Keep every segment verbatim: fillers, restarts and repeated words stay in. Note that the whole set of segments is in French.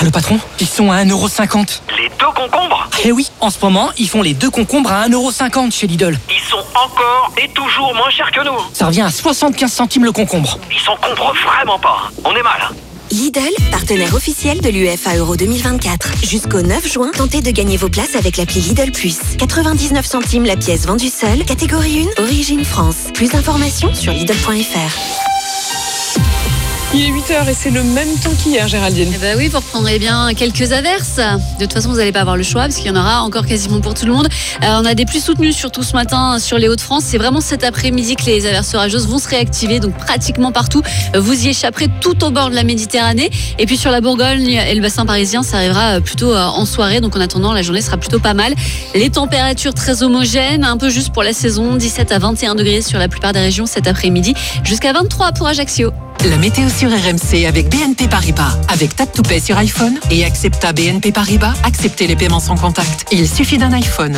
Ah, le patron, ils sont à un euro cinquante. Les deux concombres ? Eh oui, en ce moment, ils font les deux concombres à un euro cinquante chez Lidl. Ils sont encore et toujours moins chers que nous. Ça revient à soixante-quinze centimes le concombre. Ils s'encombrent vraiment pas. On est mal. Lidl, partenaire officiel de l'U E F A Euro deux mille vingt-quatre. Jusqu'au neuf juin, tentez de gagner vos places avec l'appli Lidl Plus. quatre-vingt-dix-neuf centimes la pièce vendue seule. Catégorie un, origine France. Plus d'informations sur Lidl point F R. Il est huit heures et c'est le même temps qu'hier, Géraldine. Eh ben oui, vous reprendrez bien quelques averses. De toute façon, vous n'allez pas avoir le choix parce qu'il y en aura encore quasiment pour tout le monde. Euh, on a des pluies soutenues surtout ce matin sur les Hauts-de-France. C'est vraiment cet après-midi que les averses orageuses vont se réactiver, donc pratiquement partout. Vous y échapperez tout au bord de la Méditerranée. Et puis sur la Bourgogne et le bassin parisien, ça arrivera plutôt en soirée. Donc en attendant, la journée sera plutôt pas mal. Les températures très homogènes, un peu juste pour la saison. dix-sept à vingt et un degrés sur la plupart des régions cet après-midi. Jusqu'à vingt-trois pour Ajaccio. La météo sur R M C avec B N P Paribas. Avec Tap to Pay sur iPhone et Accepta B N P Paribas, acceptez les paiements sans contact. Il suffit d'un iPhone.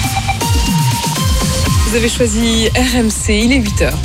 Vous avez choisi R M C, il est huit heures.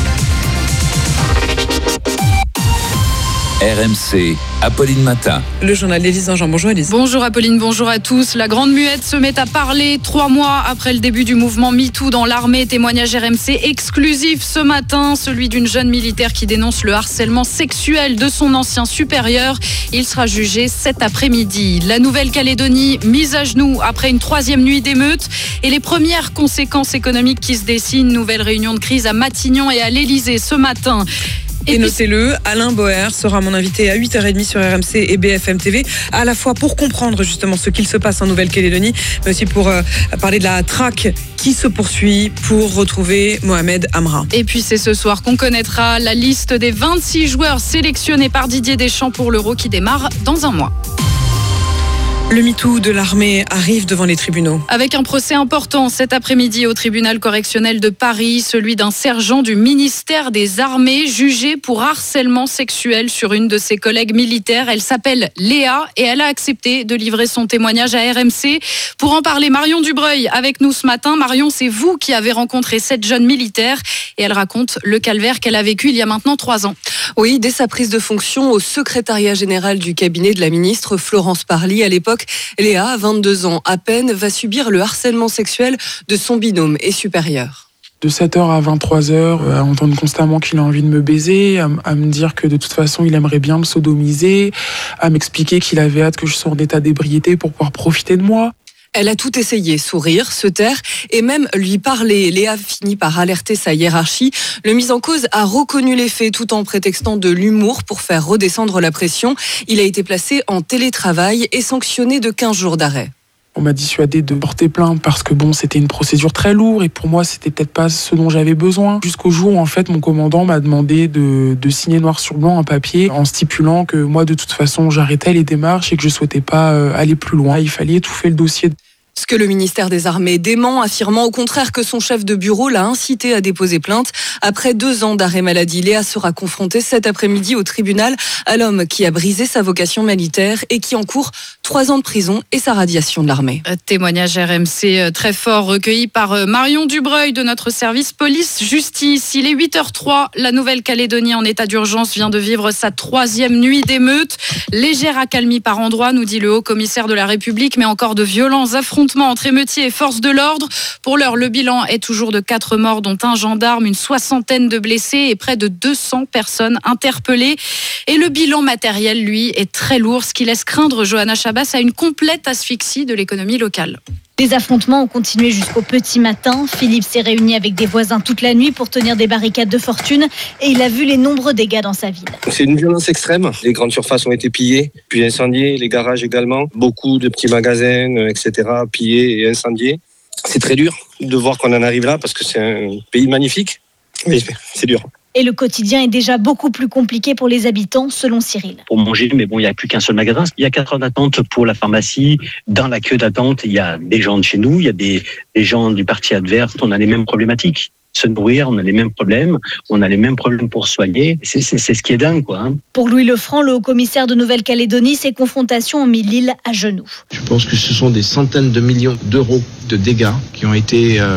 R M C, Apolline Matin. Le journal d'Élise Jean. Bonjour Élise. Bonjour Apolline, bonjour à tous. La Grande Muette se met à parler trois mois après le début du mouvement MeToo dans l'armée. Témoignage R M C exclusif ce matin, celui d'une jeune militaire qui dénonce le harcèlement sexuel de son ancien supérieur. Il sera jugé cet après-midi. La Nouvelle-Calédonie mise à genoux après une troisième nuit d'émeutes et les premières conséquences économiques qui se dessinent. Nouvelle réunion de crise à Matignon et à l'Elysée ce matin. Et, et notez-le, Alain Boer sera mon invité à huit heures trente sur R M C et B F M T V, à la fois pour comprendre justement ce qu'il se passe en Nouvelle-Calédonie, mais aussi pour euh, parler de la traque qui se poursuit pour retrouver Mohamed Amra. Et puis c'est ce soir qu'on connaîtra la liste des vingt-six joueurs sélectionnés par Didier Deschamps pour l'Euro qui démarre dans un mois. Le MeToo de l'armée arrive devant les tribunaux. Avec un procès important cet après-midi au tribunal correctionnel de Paris, celui d'un sergent du ministère des Armées jugé pour harcèlement sexuel sur une de ses collègues militaires. Elle s'appelle Léa et elle a accepté de livrer son témoignage à R M C. Pour en parler, Marion Dubreuil avec nous ce matin. Marion, c'est vous qui avez rencontré cette jeune militaire et elle raconte le calvaire qu'elle a vécu il y a maintenant trois ans. Oui, dès sa prise de fonction au secrétariat général du cabinet de la ministre Florence Parly, à l'époque, Léa, vingt-deux ans à peine, va subir le harcèlement sexuel de son binôme et supérieur. De sept heures à vingt-trois heures, à entendre constamment qu'il a envie de me baiser, à, à me dire que de toute façon il aimerait bien me sodomiser, à m'expliquer qu'il avait hâte que je sorte d'état d'ébriété pour pouvoir profiter de moi. Elle a tout essayé, sourire, se taire et même lui parler. Léa finit par alerter sa hiérarchie. Le mis en cause a reconnu les faits tout en prétextant de l'humour pour faire redescendre la pression. Il a été placé en télétravail et sanctionné de quinze jours d'arrêt. On m'a dissuadé de porter plainte parce que bon, c'était une procédure très lourde et pour moi, c'était peut-être pas ce dont j'avais besoin. Jusqu'au jour où en fait, mon commandant m'a demandé de, de signer noir sur blanc un papier en stipulant que moi, de toute façon, j'arrêtais les démarches et que je souhaitais pas aller plus loin. Il fallait étouffer le dossier. Ce que le ministère des Armées dément, affirmant au contraire que son chef de bureau l'a incité à déposer plainte. Après deux ans d'arrêt maladie, Léa sera confrontée cet après-midi au tribunal à l'homme qui a brisé sa vocation militaire et qui encourt trois ans de prison et sa radiation de l'armée. Témoignage R M C très fort recueilli par Marion Dubreuil de notre service police-justice. Il est huit heures trois, la Nouvelle-Calédonie en état d'urgence vient de vivre sa troisième nuit d'émeute. Légère accalmie par endroits, nous dit le haut-commissaire de la République, mais encore de violents affrontements entre émeutiers et forces de l'ordre. Pour l'heure, le bilan est toujours de quatre morts, dont un gendarme, une soixantaine de blessés et près de deux cents personnes interpellées. Et le bilan matériel, lui, est très lourd, ce qui laisse craindre, Johanna Chabas, à une complète asphyxie de l'économie locale. Les affrontements ont continué jusqu'au petit matin. Philippe s'est réuni avec des voisins toute la nuit pour tenir des barricades de fortune et il a vu les nombreux dégâts dans sa ville. C'est une violence extrême. Les grandes surfaces ont été pillées, puis incendiées, les garages également. Beaucoup de petits magasins, et cetera, pillés et incendiés. C'est très dur de voir qu'on en arrive là parce que c'est un pays magnifique, mais c'est dur. Et le quotidien est déjà beaucoup plus compliqué pour les habitants, selon Cyril. Pour manger, mais bon, il n'y a plus qu'un seul magasin. Il y a quatre heures d'attente pour la pharmacie. Dans la queue d'attente, il y a des gens de chez nous, il y a des, des gens du parti adverse. On a les mêmes problématiques. Se nourrir, on a les mêmes problèmes. On a les mêmes problèmes pour soigner. C'est, c'est, c'est ce qui est dingue, quoi. Hein. Pour Louis Lefranc, le haut-commissaire de Nouvelle-Calédonie, ces confrontations ont mis l'île à genoux. Je pense que ce sont des centaines de millions d'euros de dégâts qui ont été... Euh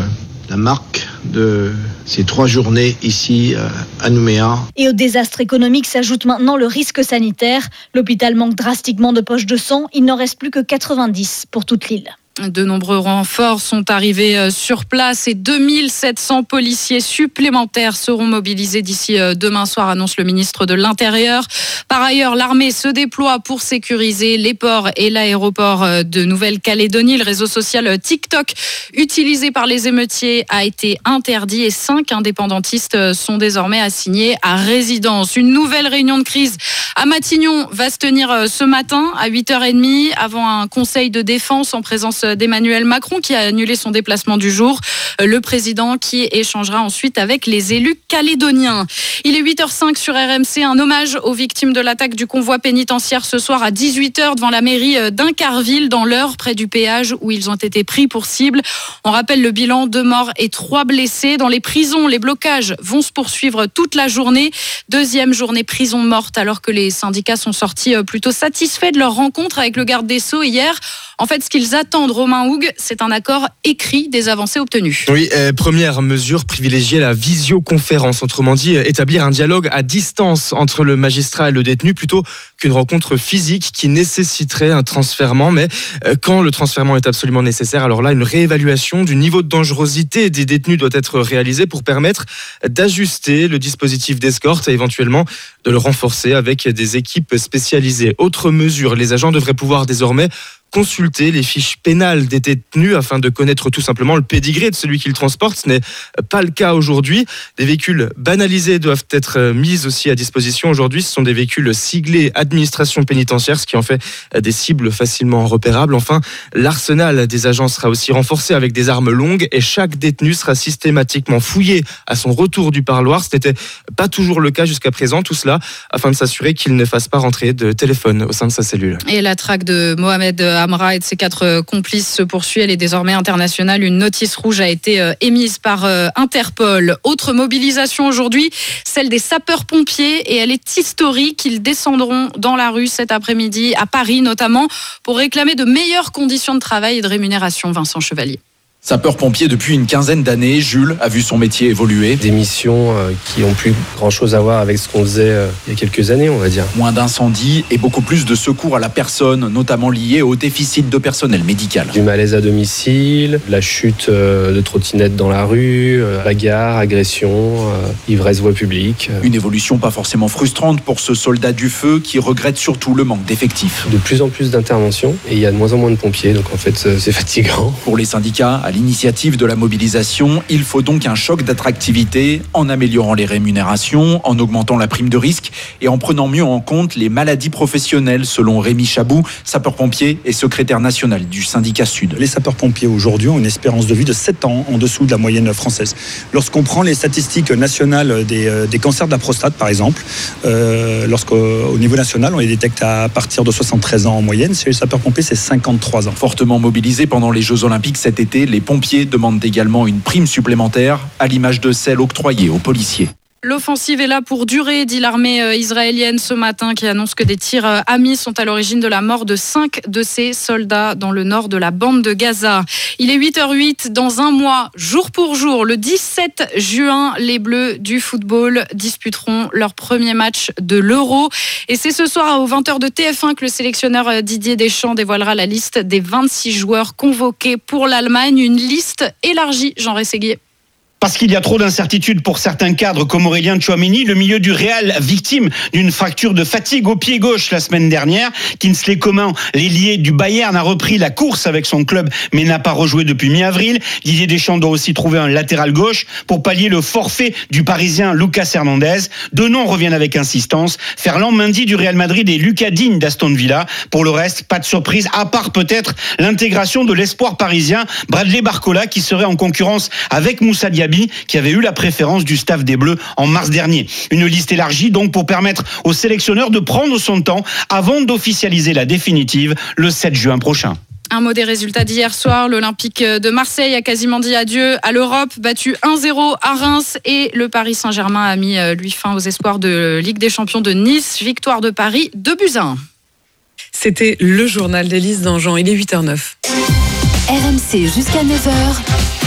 la marque de ces trois journées ici à Nouméa. Et au désastre économique s'ajoute maintenant le risque sanitaire. L'hôpital manque drastiquement de poches de sang. Il n'en reste plus que quatre-vingt-dix pour toute l'île. De nombreux renforts sont arrivés sur place et deux mille sept cents policiers supplémentaires seront mobilisés d'ici demain soir, annonce le ministre de l'Intérieur. Par ailleurs, l'armée se déploie pour sécuriser les ports et l'aéroport de Nouvelle-Calédonie. Le réseau social TikTok, utilisé par les émeutiers, a été interdit et cinq indépendantistes sont désormais assignés à résidence. Une nouvelle réunion de crise à Matignon va se tenir ce matin à huit heures trente avant un conseil de défense en présence d'Emmanuel Macron qui a annulé son déplacement du jour. Le président qui échangera ensuite avec les élus calédoniens. Il est huit heures cinq sur R M C. Un hommage aux victimes de l'attaque du convoi pénitentiaire ce soir à dix-huit heures devant la mairie d'Incarville dans l'Eure, près du péage où ils ont été pris pour cible. On rappelle le bilan, deux morts et trois blessés. Dans les prisons, les blocages vont se poursuivre toute la journée. Deuxième journée prison morte alors que les syndicats sont sortis plutôt satisfaits de leur rencontre avec le garde des Sceaux hier. En fait, ce qu'ils attendent, Romain Hougue, c'est un accord écrit des avancées obtenues. Oui, euh, première mesure, privilégier la visioconférence. Autrement dit, établir un dialogue à distance entre le magistrat et le détenu plutôt qu'une rencontre physique qui nécessiterait un transfèrement. Mais euh, quand le transfèrement est absolument nécessaire, alors là, une réévaluation du niveau de dangerosité des détenus doit être réalisée pour permettre d'ajuster le dispositif d'escorte et éventuellement de le renforcer avec des équipes spécialisées. Autre mesure, les agents devraient pouvoir désormais consulter les fiches pénales des détenus afin de connaître tout simplement le pédigré de celui qui le transporte. Ce n'est pas le cas aujourd'hui. Des véhicules banalisés doivent être mis aussi à disposition aujourd'hui. Ce sont des véhicules siglés administration pénitentiaire, ce qui en fait des cibles facilement repérables. Enfin, l'arsenal des agents sera aussi renforcé avec des armes longues et chaque détenu sera systématiquement fouillé à son retour du parloir. Ce n'était pas toujours le cas jusqu'à présent. Tout cela afin de s'assurer qu'il ne fasse pas rentrer de téléphone au sein de sa cellule. Et la traque de Mohamed Amra et de ses quatre complices se poursuit. Elle est désormais internationale. Une notice rouge a été émise par Interpol. Autre mobilisation aujourd'hui, celle des sapeurs-pompiers, et elle est historique. Ils descendront dans la rue cet après-midi, à Paris notamment, pour réclamer de meilleures conditions de travail et de rémunération. Vincent Chevalier. Sapeur-pompier depuis une quinzaine d'années, Jules a vu son métier évoluer. Des missions euh, qui n'ont plus grand-chose à voir avec ce qu'on faisait euh, il y a quelques années, on va dire. Moins d'incendies et beaucoup plus de secours à la personne, notamment liés au déficit de personnel médical. Du malaise à domicile, la chute euh, de trottinettes dans la rue, euh, bagarre, agression, euh, ivresse voie publique. Une évolution pas forcément frustrante pour ce soldat du feu qui regrette surtout le manque d'effectifs. De plus en plus d'interventions et il y a de moins en moins de pompiers, donc en fait c'est fatigant. Pour les syndicats, à l'initiative de la mobilisation, il faut donc un choc d'attractivité en améliorant les rémunérations, en augmentant la prime de risque et en prenant mieux en compte les maladies professionnelles, selon Rémi Chabou, sapeur-pompier et secrétaire national du syndicat Sud. Les sapeurs-pompiers aujourd'hui ont une espérance de vie de sept ans en dessous de la moyenne française. Lorsqu'on prend les statistiques nationales des, des cancers de la prostate, par exemple, euh, lorsqu'au niveau national, on les détecte à partir de soixante-treize ans en moyenne, chez les sapeurs-pompiers, c'est cinquante-trois ans. Fortement mobilisés pendant les Jeux Olympiques cet été, les pompiers demandent également une prime supplémentaire, à l'image de celle octroyée aux policiers. L'offensive est là pour durer, dit l'armée israélienne ce matin, qui annonce que des tirs amis sont à l'origine de la mort de cinq de ses soldats dans le nord de la bande de Gaza. Il est huit heures huit, dans un mois, jour pour jour, le dix-sept juin, les Bleus du football disputeront leur premier match de l'Euro. Et c'est ce soir aux vingt heures de T F un que le sélectionneur Didier Deschamps dévoilera la liste des vingt-six joueurs convoqués pour l'Allemagne. Une liste élargie, Jean Rességuier. Parce qu'il y a trop d'incertitudes pour certains cadres comme Aurélien Tchouaméni, le milieu du Real victime d'une fracture de fatigue au pied gauche la semaine dernière. Kingsley Coman, l'ailier du Bayern, a repris la course avec son club mais n'a pas rejoué depuis mi-avril. Didier Deschamps doit aussi trouver un latéral gauche pour pallier le forfait du Parisien Lucas Hernandez. Deux noms reviennent avec insistance, Ferland Mendy du Real Madrid et Lucas Digne d'Aston Villa. Pour le reste, pas de surprise, à part peut-être l'intégration de l'espoir parisien Bradley Barcola, qui serait en concurrence avec Moussa Diaby, qui avait eu la préférence du staff des Bleus en mars dernier. Une liste élargie donc pour permettre au sélectionneur de prendre son temps avant d'officialiser la définitive le sept juin prochain. Un mot des résultats d'hier soir. L'Olympique de Marseille a quasiment dit adieu à l'Europe, battu un zéro à Reims, et le Paris Saint-Germain a mis lui fin aux espoirs de Ligue des Champions de Nice. Victoire de Paris, deux buts à un. C'était le journal d'Élise Dangean. Il est huit heures neuf. R M C jusqu'à neuf heures.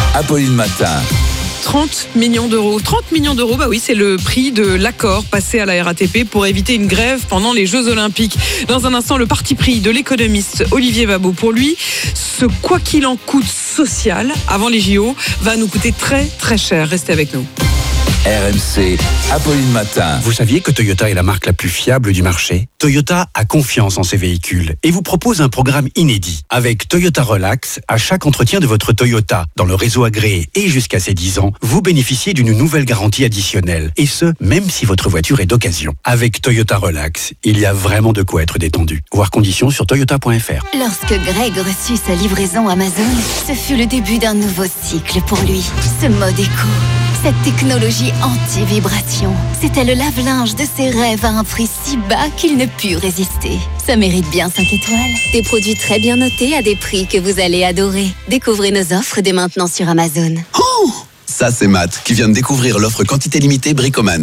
Apolline Matin. trente millions d'euros. trente millions d'euros, bah oui, c'est le prix de l'accord passé à la R A T P pour éviter une grève pendant les Jeux Olympiques. Dans un instant, le parti pris de l'économiste Olivier Babot. Pour lui, ce quoi qu'il en coûte social avant les J O va nous coûter très très cher. Restez avec nous. R M C, Apolline Matin. Vous saviez que Toyota est la marque la plus fiable du marché ? Toyota a confiance en ses véhicules et vous propose un programme inédit. Avec Toyota Relax, à chaque entretien de votre Toyota dans le réseau agréé et jusqu'à ses dix ans, vous bénéficiez d'une nouvelle garantie additionnelle. Et ce, même si votre voiture est d'occasion. Avec Toyota Relax, il y a vraiment de quoi être détendu. Voir conditions sur toyota point f r. Lorsque Greg reçut sa livraison Amazon, ce fut le début d'un nouveau cycle pour lui. Ce mode éco, cette technologie anti-vibration, c'était le lave-linge de ses rêves à un prix si bas qu'il ne put résister. Ça mérite bien cinq étoiles. Des produits très bien notés à des prix que vous allez adorer. Découvrez nos offres dès maintenant sur Amazon. Oh, ça c'est Matt qui vient de découvrir l'offre quantité limitée Bricoman.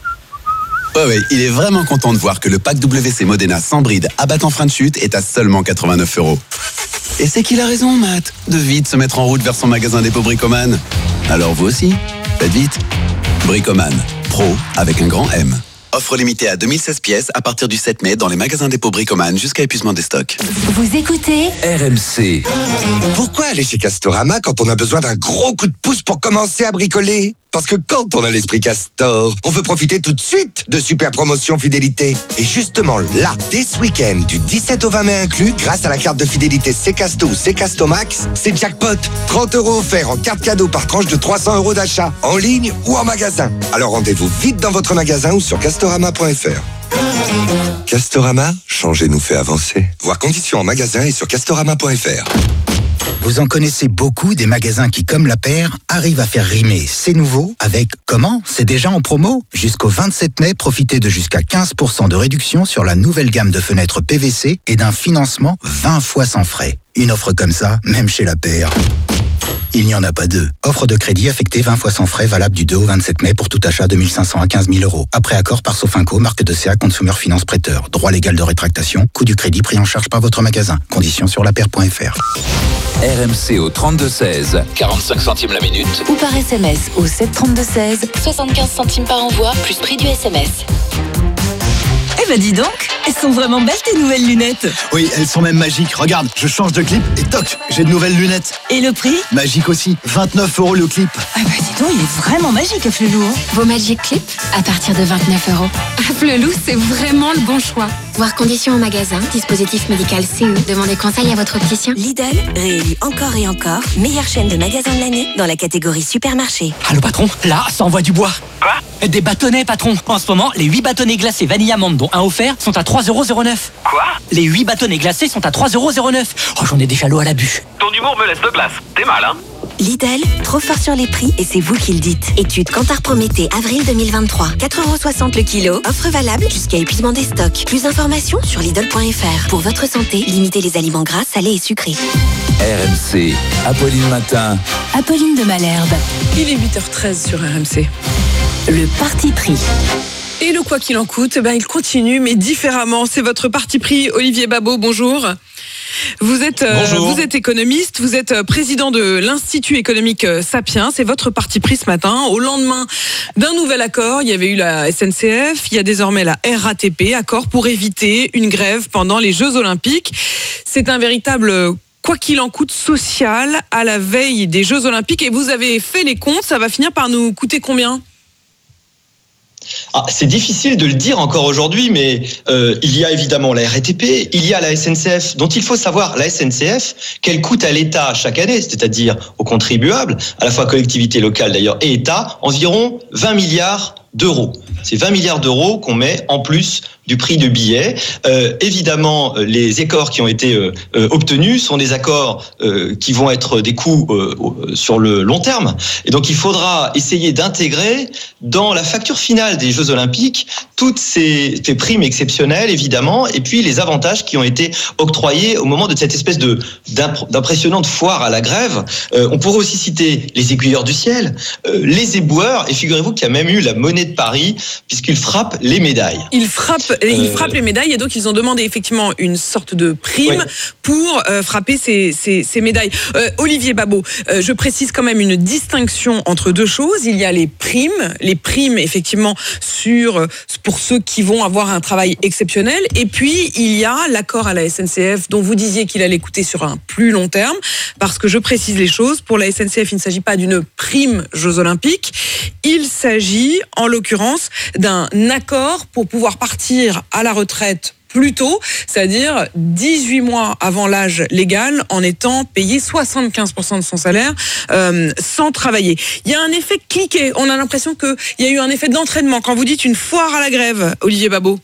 Ouais, ouais, il est vraiment content de voir que le pack W C Modena sans bride abattant frein de chute est à seulement quatre-vingt-neuf euros. Et c'est qu'il a raison, Matt, de vite se mettre en route vers son magasin dépôt Bricoman. Alors vous aussi, faites vite. Bricoman, pro avec un grand M. Offre limitée à deux mille seize pièces à partir du sept mai dans les magasins dépôt Bricoman jusqu'à épuisement des stocks. Vous écoutez R M C. Pourquoi aller chez Castorama quand on a besoin d'un gros coup de pouce pour commencer à bricoler ? Parce que quand on a l'esprit Castor, on veut profiter tout de suite de super promotions fidélité. Et justement là, dès ce week-end, du dix-sept au vingt mai inclus, grâce à la carte de fidélité Ccasto ou Ccasto Max, c'est jackpot. trente euros offerts en carte cadeau par tranche de trois cents euros d'achat, en ligne ou en magasin. Alors rendez-vous vite dans votre magasin ou sur castorama point f r. Castorama, changer nous fait avancer. Voir conditions en magasin et sur castorama point f r. Vous en connaissez beaucoup des magasins qui, comme La Paire, arrivent à faire rimer c'est nouveau avec comment ? C'est déjà en promo ? Jusqu'au vingt-sept mai, profitez de jusqu'à quinze pour cent de réduction sur la nouvelle gamme de fenêtres P V C et d'un financement vingt fois sans frais. Une offre comme ça, même chez La Paire, il n'y en a pas deux. Offre de crédit affectée vingt fois sans frais valable du deux au vingt-sept mai pour tout achat de mille cinq cents à quinze mille euros. Après accord par Sofinco, marque de C A Consumer Finance Prêteur. Droit légal de rétractation, coût du crédit pris en charge par votre magasin. Conditions sur la paire point f r. R M C au trente-deux seize, quarante-cinq centimes la minute. Ou par S M S au sept trente-deux seize, soixante-quinze centimes par envoi, plus prix du S M S. Eh ben dis donc, elles sont vraiment belles tes nouvelles lunettes. Oui, elles sont même magiques. Regarde, je change de clip et toc, j'ai de nouvelles lunettes. Et le prix ? Magique aussi, vingt-neuf euros le clip. Ah bah dis donc, il est vraiment magique, Flelou. Vos Magic Clip à partir de vingt-neuf euros. Flelou, c'est vraiment le bon choix. Voir conditions en magasin, dispositif médical C E. Demandez conseil à votre opticien. Lidl, réélu encore et encore, meilleure chaîne de magasins de l'année dans la catégorie supermarché. Allô patron, là, ça envoie du bois. Quoi ? Des bâtonnets patron. En ce moment, les huit bâtonnets glacés vanille amande dont un offert sont à trois euros zéro neuf. Quoi ? Les huit bâtonnets glacés sont à trois euros zéro neuf. Oh, j'en ai des chalots à la bûche. Ton humour me laisse de glace. T'es mal, hein ? Lidl, trop fort sur les prix et c'est vous qui le dites. Étude Kantar Prométhée, avril deux mille vingt-trois. quatre euros soixante le kilo. Offre valable jusqu'à épuisement des stocks. Plus d'informations sur Lidl point f r. Pour votre santé, limitez les aliments gras, salés et sucrés. R M C, Apolline Matin. Apolline de Malherbe. Il est huit heures treize sur R M C. Le parti pris. Et le quoi qu'il en coûte, ben il continue, mais différemment. C'est votre parti pris, Olivier Babot, bonjour. Vous êtes, euh, vous êtes économiste, vous êtes président de l'Institut économique Sapiens, c'est votre parti pris ce matin. Au lendemain d'un nouvel accord, il y avait eu la S N C F, il y a désormais la R A T P, accord pour éviter une grève pendant les Jeux Olympiques. C'est un véritable quoi qu'il en coûte social à la veille des Jeux Olympiques et vous avez fait les comptes, ça va finir par nous coûter combien ? Ah, c'est difficile de le dire encore aujourd'hui, mais euh, il y a évidemment la R A T P, il y a la S N C F, dont il faut savoir, la S N C F, qu'elle coûte à l'État chaque année, c'est-à-dire aux contribuables, à la fois collectivités locales d'ailleurs et État, environ vingt milliards d'euros. C'est vingt milliards d'euros qu'on met en plus du prix de billets. Euh, évidemment, les accords qui ont été euh, obtenus sont des accords euh, qui vont être des coûts euh, sur le long terme. Et donc, il faudra essayer d'intégrer dans la facture finale des Jeux Olympiques toutes ces, ces primes exceptionnelles, évidemment, et puis les avantages qui ont été octroyés au moment de cette espèce de d'impressionnante foire à la grève. Euh, on pourrait aussi citer les aiguilleurs du ciel, euh, les éboueurs, et figurez-vous qu'il y a même eu la monnaie de Paris, puisqu'il frappe les médailles. Il frappe et ils Euh, frappent les médailles et donc ils ont demandé effectivement une sorte de prime Ouais. pour euh, frapper ces, ces, ces médailles. Euh, Olivier Babot, euh, je précise quand même une distinction entre deux choses. Il y a les primes, les primes effectivement sur euh, pour ceux qui vont avoir un travail exceptionnel, et puis il y a l'accord à la S N C F dont vous disiez qu'il allait coûter sur un plus long terme, parce que je précise les choses. Pour la S N C F, il ne s'agit pas d'une prime Jeux Olympiques, il s'agit en l'occurrence d'un accord pour pouvoir partir à la retraite plus tôt, c'est-à-dire dix-huit mois avant l'âge légal, en étant payé soixante-quinze pour cent de son salaire euh, sans travailler. Il y a un effet cliquet, on a l'impression qu'il y a eu un effet d'entraînement. Quand vous dites une foire à la grève, Olivier Babot.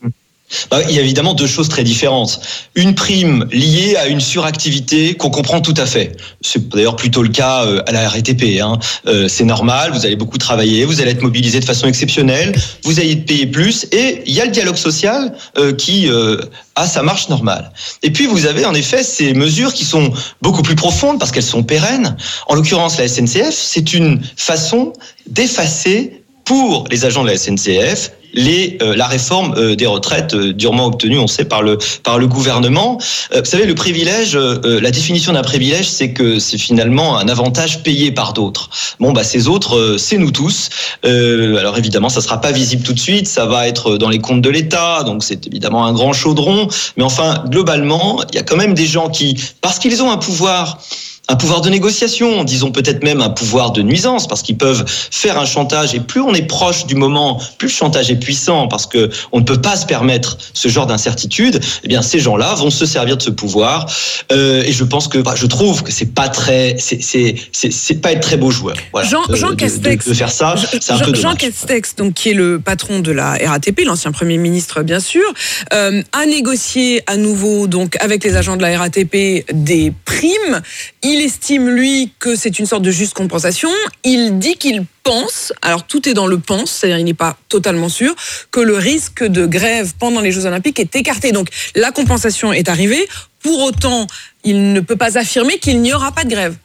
Bah, il y a évidemment deux choses très différentes. Une prime liée à une suractivité qu'on comprend tout à fait. C'est d'ailleurs plutôt le cas euh, à la R A T P. Hein. Euh, c'est normal, vous allez beaucoup travailler, vous allez être mobilisé de façon exceptionnelle, vous allez être payé plus, et il y a le dialogue social euh, qui euh, a sa marche normale. Et puis vous avez en effet ces mesures qui sont beaucoup plus profondes parce qu'elles sont pérennes. En l'occurrence, la S N C F, c'est une façon d'effacer pour les agents de la S N C F les, euh, la réforme euh, des retraites euh, durement obtenue, on sait, par le, par le gouvernement. Euh, vous savez, le privilège, euh, la définition d'un privilège, c'est que c'est finalement un avantage payé par d'autres. Bon, bah ces autres, euh, c'est nous tous. Euh, alors évidemment, ça sera pas visible tout de suite, ça va être dans les comptes de l'État, donc c'est évidemment un grand chaudron. Mais enfin, globalement, il y a quand même des gens qui, parce qu'ils ont un pouvoir... un pouvoir de négociation, disons peut-être même un pouvoir de nuisance, parce qu'ils peuvent faire un chantage, et plus on est proche du moment, plus le chantage est puissant, parce que on ne peut pas se permettre ce genre d'incertitude. Eh bien, ces gens-là vont se servir de ce pouvoir, euh, et je pense que, bah, je trouve que c'est pas très, c'est, c'est, c'est, c'est pas être très beau joueur. Voilà. Jean, Jean de, Castex, de, de faire ça, c'est un Jean, peu dommage. Jean Castex, donc qui est le patron de la R A T P, l'ancien Premier ministre bien sûr, euh, a négocié à nouveau donc avec les agents de la R A T P des primes. Il estime, lui, que c'est une sorte de juste compensation. Il dit qu'il pense, alors tout est dans le pense, c'est-à-dire il n'est pas totalement sûr, que le risque de grève pendant les Jeux Olympiques est écarté. Donc la compensation est arrivée. Pour autant, il ne peut pas affirmer qu'il n'y aura pas de grève.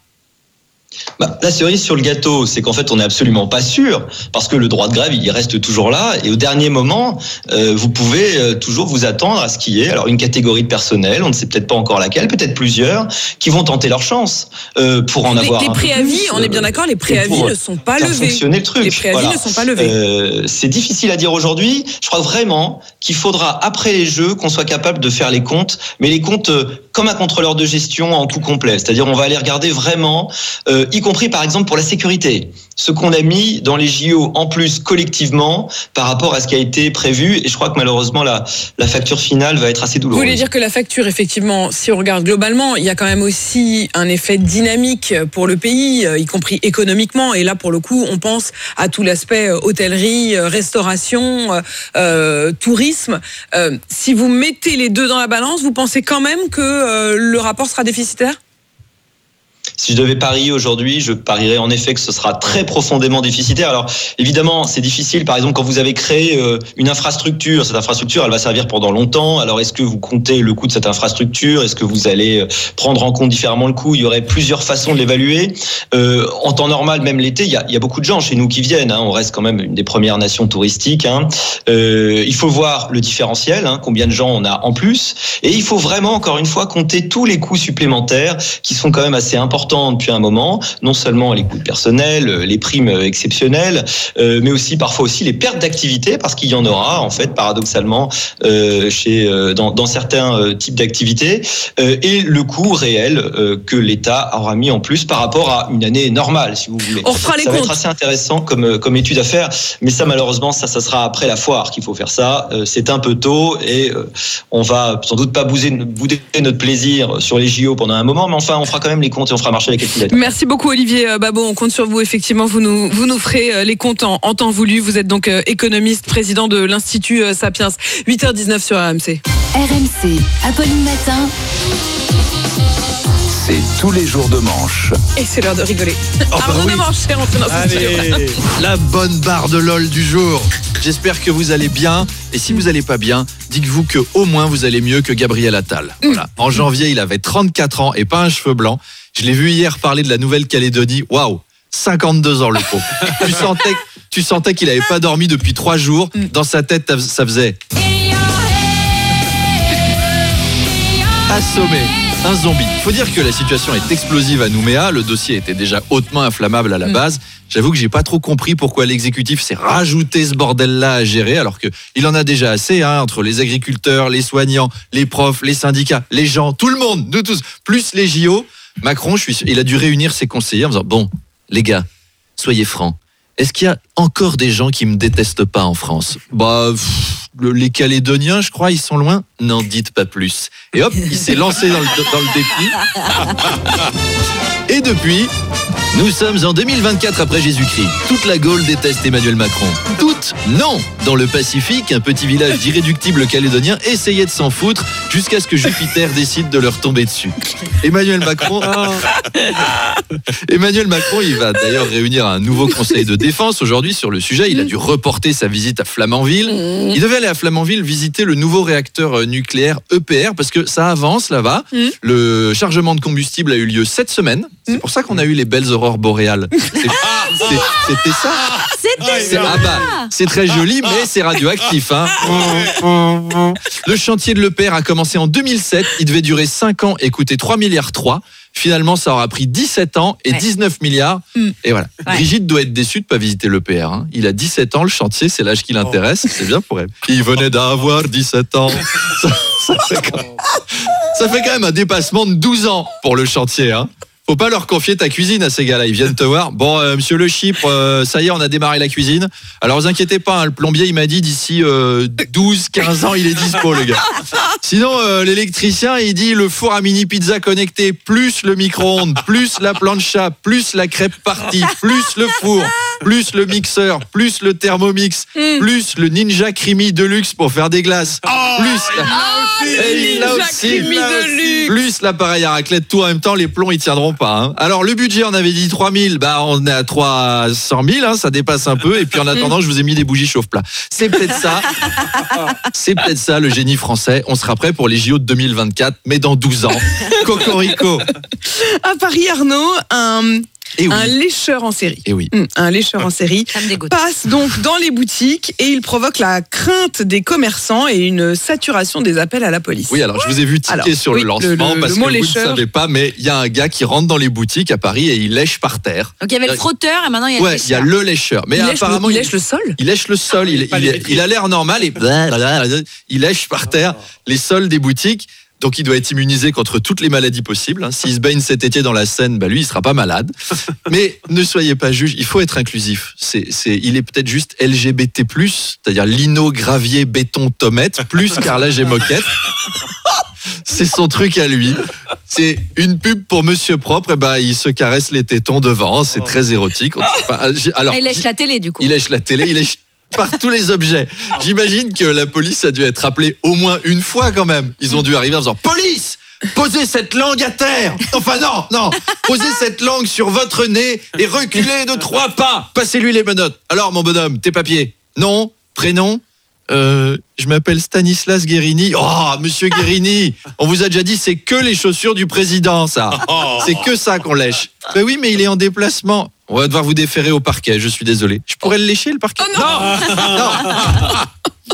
Bah, la cerise sur le gâteau, c'est qu'en fait, on n'est absolument pas sûr, parce que le droit de grève, il y reste toujours là, et au dernier moment, euh, vous pouvez euh, toujours vous attendre à ce qu'il y ait alors une catégorie de personnel, on ne sait peut-être pas encore laquelle, peut-être plusieurs, qui vont tenter leur chance euh, pour en les, avoir les un préavis, peu plus, on est bien d'accord, les préavis ne sont pas faire levés. fonctionner le truc. Les préavis Voilà. ne sont pas levés. Euh, c'est difficile à dire aujourd'hui. Je crois vraiment qu'il faudra, après les Jeux, qu'on soit capable de faire les comptes, mais les comptes euh, comme un contrôleur de gestion en coût complet. C'est-à-dire, on va aller regarder vraiment, euh, y compris par exemple pour la sécurité, ce qu'on a mis dans les J O en plus collectivement par rapport à ce qui a été prévu. Et je crois que malheureusement, la, la facture finale va être assez Vous douloureuse. voulez dire que la facture, effectivement, si on regarde globalement, il y a quand même aussi un effet dynamique pour le pays, y compris économiquement. Et là, pour le coup, on pense à tout l'aspect hôtellerie, restauration, euh, tourisme. Euh, si vous mettez les deux dans la balance, vous pensez quand même que euh, le rapport sera déficitaire ? Si je devais parier aujourd'hui, je parierais en effet que ce sera très profondément déficitaire. Alors évidemment, c'est difficile. Par exemple, quand vous avez créé euh, une infrastructure, cette infrastructure, elle va servir pendant longtemps. Alors est-ce que vous comptez le coût de cette infrastructure ? Est-ce que vous allez prendre en compte différemment le coût ? Il y aurait plusieurs façons de l'évaluer. Euh, en temps normal, même l'été, il y a, il y a beaucoup de gens chez nous qui viennent. Hein. On reste quand même une des premières nations touristiques. Hein. Euh, il faut voir le différentiel, hein, combien de gens on a en plus. Et il faut vraiment, encore une fois, compter tous les coûts supplémentaires qui sont quand même assez importants depuis un moment, non seulement les coûts de personnel, les primes exceptionnelles, euh, mais aussi parfois aussi les pertes d'activité, parce qu'il y en aura en fait paradoxalement euh, chez euh, dans, dans certains euh, types d'activités, euh, et le coût réel euh, que l'État aura mis en plus par rapport à une année normale, si vous voulez. On refera les ça comptes. va être assez intéressant comme comme étude à faire, mais ça malheureusement ça ça sera après la foire qu'il faut faire ça. Euh, c'est un peu tôt et euh, on va sans doute pas bouder, bouder notre plaisir sur les J O pendant un moment, mais enfin on fera quand même les comptes et on fera marcher les calculateurs. Merci beaucoup Olivier Babot, on compte sur vous effectivement, vous nous, vous nous ferez les comptes en, en temps voulu. Vous êtes donc économiste, président de l'Institut Sapiens. huit heures dix-neuf sur R M C. R M C, Apolline Matin. C'est tous les jours de manche. Et c'est l'heure de rigoler. Oh, bah Arnaud oui. de Manche est rentré dans ce Allez, studio. la bonne barre de LOL du jour. J'espère que vous allez bien. Et si vous allez pas bien, dites-vous que au moins vous allez mieux que Gabriel Attal. Voilà. En janvier, il avait trente-quatre ans et pas un cheveu blanc. Je l'ai vu hier parler de la Nouvelle-Calédonie. Waouh, cinquante-deux ans le pauvre. tu sentais, tu sentais qu'il avait pas dormi depuis trois jours. Dans sa tête, ça faisait. assommé un zombie. Faut dire que la situation est explosive à Nouméa. Le dossier était déjà hautement inflammable à la base. J'avoue que j'ai pas trop compris pourquoi l'exécutif s'est rajouté ce bordel-là à gérer, alors que il en a déjà assez, hein, entre les agriculteurs, les soignants, les profs, les syndicats, les gens, tout le monde, nous tous, plus les J O. Macron, je suis sûr, il a dû réunir ses conseillers en disant bon, les gars, soyez francs. Est-ce qu'il y a encore des gens qui me détestent pas en France ? Bah, pff, les Calédoniens, je crois, ils sont loin. N'en dites pas plus. Et hop, il s'est lancé dans le, dans le défi. Et depuis, nous sommes en deux mille vingt-quatre après Jésus-Christ. Toute la Gaule déteste Emmanuel Macron. Toute ? Non. Dans le Pacifique, un petit village d'irréductibles Calédoniens essayait de s'en foutre jusqu'à ce que Jupiter décide de leur tomber dessus. Emmanuel Macron... Emmanuel Macron, il va d'ailleurs réunir un nouveau conseil de défense aujourd'hui sur le sujet. Il a dû reporter sa visite à Flamanville. Il devait aller à Flamanville visiter le nouveau réacteur nucléaire E P R parce que ça avance là-bas. Le chargement de combustible a eu lieu cette semaine. C'est pour ça qu'on a eu les belles aurores boréales. C'est, c'est, c'était ça. C'était c'est, ah bah, c'est très joli, mais c'est radioactif. Hein. Le chantier de l'E P R a commencé en deux mille sept. Il devait durer cinq ans et coûter trois virgule trois milliards. Finalement, ça aura pris dix-sept ans et dix-neuf milliards. Mm. Et voilà. Ouais. Brigitte doit être déçue de ne pas visiter l'E P R. Hein. Il a dix-sept ans, le chantier, c'est l'âge qui l'intéresse. Oh. C'est bien pour elle. Il venait d'avoir dix-sept ans. Ça, ça, fait quand même, ça fait quand même un dépassement de douze ans pour le chantier. Hein. Faut pas leur confier ta cuisine à ces gars-là. Ils viennent te voir. Bon, euh, monsieur Le Chypre, euh, ça y est, on a démarré la cuisine. Alors, vous inquiétez pas, hein, le plombier, il m'a dit d'ici euh, douze quinze ans, il est dispo, le gars. Sinon, euh, l'électricien, il dit le four à mini pizza connecté, plus le micro-ondes, plus la plancha, plus la crêpe partie, plus le four, plus le mixeur, plus le thermomix, mm. plus le Ninja Creamy Deluxe pour faire des glaces, oh, plus la... Oh, Et il a aussi, plus l'appareil à raclette, tout en même temps, les plombs, ils tiendront pas. Hein. Alors, le budget, on avait dit trois mille, bah, on est à trois cent mille, hein, ça dépasse un peu. Et puis, en attendant, je vous ai mis des bougies chauffe-plat. C'est peut-être ça. C'est peut-être ça, le génie français. On sera prêt pour les J O de deux mille vingt-quatre, mais dans douze ans. Cocorico. À Paris, Arnaud, un... Et oui. Un lécheur en série. Et oui. Mmh, un lécheur en série passe donc dans les boutiques et il provoque la crainte des commerçants et une saturation des appels à la police. Oui, alors je vous ai vu tiquer alors, sur oui, le lancement le, le, parce le que lécheur. Vous ne savez pas, mais il y a un gars qui rentre dans les boutiques à Paris et il lèche par terre. Donc il y avait le frotteur et maintenant il y a ouais, le lécheur. il y a le lécheur. Mais il apparemment, lèche le, il lèche le sol. Il lèche le sol. Ah, il, il, il, il a l'air normal et il lèche par terre les sols des boutiques. Donc, il doit être immunisé contre toutes les maladies possibles. S'il se baigne cet été dans la Seine, bah lui, il sera pas malade. Mais ne soyez pas juge, il faut être inclusif. C'est, c'est, il est peut-être juste L G B T plus, c'est-à-dire lino, gravier, béton, tomette, plus carrelage et moquette. C'est son truc à lui. C'est une pub pour Monsieur Propre. Et ben, il se caresse les tétons devant. C'est très érotique. Alors, il lèche la télé, du coup. Il lèche la télé, il lèche par tous les objets. J'imagine que la police a dû être appelée au moins une fois quand même. Ils ont dû arriver en disant « Police ! Posez cette langue à terre !» Enfin non, non. Posez cette langue sur votre nez et reculez de trois pas. Passez-lui les menottes. Alors mon bonhomme, tes papiers? Nom, prénom? Euh, je m'appelle Stanislas Guérini. Oh, monsieur Guérini, on vous a déjà dit, c'est que les chaussures du président, ça. C'est que ça qu'on lèche. Ben oui, mais il est en déplacement. On va devoir vous déférer au parquet, je suis désolé. Je pourrais le lécher, le parquet? Oh non, non, non.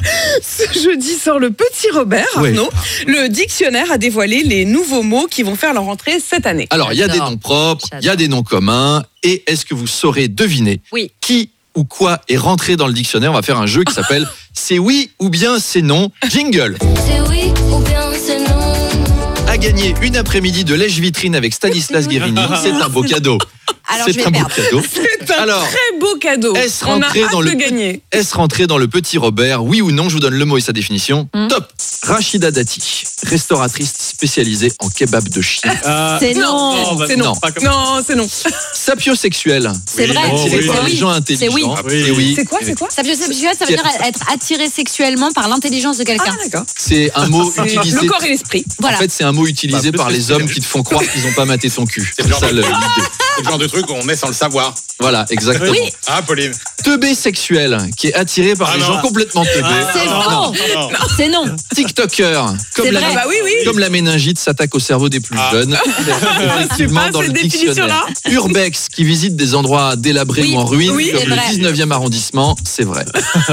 Ce jeudi sort le Petit Robert, Arnaud. Oui. Le dictionnaire a dévoilé les nouveaux mots qui vont faire leur entrée cette année. Alors, il y a des noms propres, il y a des noms communs. Et est-ce que vous saurez deviner oui. qui ou quoi est rentré dans le dictionnaire? On va faire un jeu qui s'appelle C'est oui ou bien c'est non. Jingle. C'est oui ou bien c'est non. À gagner une après-midi de lèche-vitrine avec Stanislas Guérini. C'est un beau cadeau. Alors, c'est un beau cadeau. C'est un Alors, très beau cadeau. Est-ce On rentré a hâte dans le de gagner. Est-ce rentré dans le Petit Robert? Oui ou non? Je vous donne le mot et sa définition. Mm. Top. Rachida Dati, restauratrice spécialisée en kebab de chien. Euh, c'est non. non. C'est non. Non, c'est non. Sapiosexuel. C'est oui. vrai. Oh, c'est oui. par les oui. gens intelligents. C'est oui. Ah, oui. oui. C'est quoi? C'est quoi? Sapiosexuel, ça veut dire être attiré sexuellement par l'intelligence de quelqu'un. Ah, d'accord. C'est un mot c'est utilisé. Le corps et l'esprit. Voilà. En fait, c'est un mot utilisé bah, par les hommes qui te font croire qu'ils n'ont pas maté ton cul. C'est, c'est ça l'idée. C'est le genre de truc qu'on met sans le savoir. Voilà, exactement. Oui. Ah, Pauline. Teubé sexuel, qui est attiré par ah les non. gens complètement teubés. Ah, c'est non. non. non. C'est non. TikToker, comme, c'est la, vrai. Bah oui, oui. comme la méningite s'attaque au cerveau des plus ah. jeunes. Effectivement, pas dans le dictionnaire. Là. Urbex, qui visite des endroits délabrés oui. ou en ruine, oui, comme le dix-neuvième arrondissement, c'est vrai.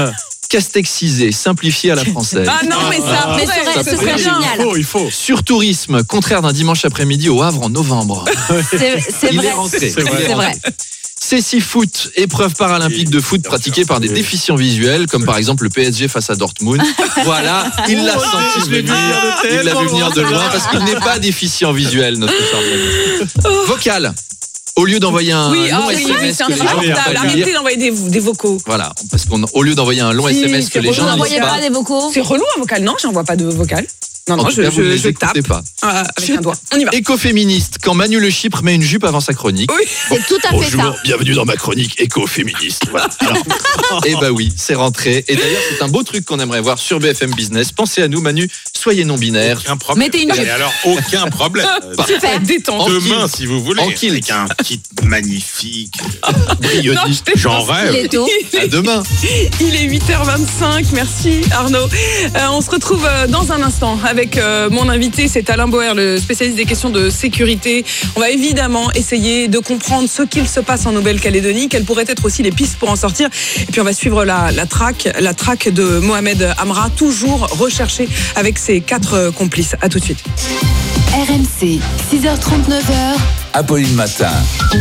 Castexisé, simplifié à la française. Ah non, mais ça, Mais pourrait, ça ce serait serait bien. génial. Il faut, il faut. Surtourisme, contraire d'un dimanche après-midi au Havre en novembre. C'est c'est Il vrai. est rentré. C'est Il est vrai. rentré. Céci Foot, épreuve paralympique de foot pratiquée par des déficients visuels, comme par exemple le P S G face à Dortmund. Voilà, il l'a senti venir. Il l'a vu venir de loin parce qu'il n'est pas déficient visuel, notre cher. Vocal. Au lieu d'envoyer un Oui, long ah, oui, S oui, M S c'est que les gens insupportable. peuvent pas Arrêtez lire. d'envoyer des, des vocaux. Voilà, parce qu'au lieu d'envoyer un long Si, S M S que c'est les relou, gens ne N'envoyez lisent pas pas. des vocaux. C'est relou un vocal. Non, j'envoie pas de vocal. Non, En non, tout je, cas, vous ne je, les je tape écoutez pas. euh, avec un doigt. On y va. Écoféministe, quand Manu Le Chypre met une jupe avant sa chronique. Oui. C'est tout à fait ça. Bienvenue dans ma chronique écoféministe. Voilà. Et bah oui, c'est rentré. Et d'ailleurs, c'est un beau truc qu'on aimerait voir sur B F M Business. Pensez à nous, Manu, soyez non binaires. Aucun problème. Mettez une jupe. Et alors, aucun problème. Super. Détente. Demain, si vous voulez. En kilt. Avec un kit magnifique. Non, je t'ai J'en pas- rêve. Il est tôt. À demain. Il est huit heures vingt-cinq, merci Arnaud. Euh, on se retrouve euh, dans un instant avec euh, mon invité, c'est Alain Boer, le spécialiste des questions de sécurité. On va évidemment essayer de comprendre ce qu'il se passe en Nouvelle-Calédonie, quelles pourraient être aussi les pistes pour en sortir. Et puis on va suivre la, la traque, la traque de Mohamed Amra, toujours recherché avec ses quatre euh, complices. À tout de suite. R M C, six heures trente-neuf. Apolline Matin.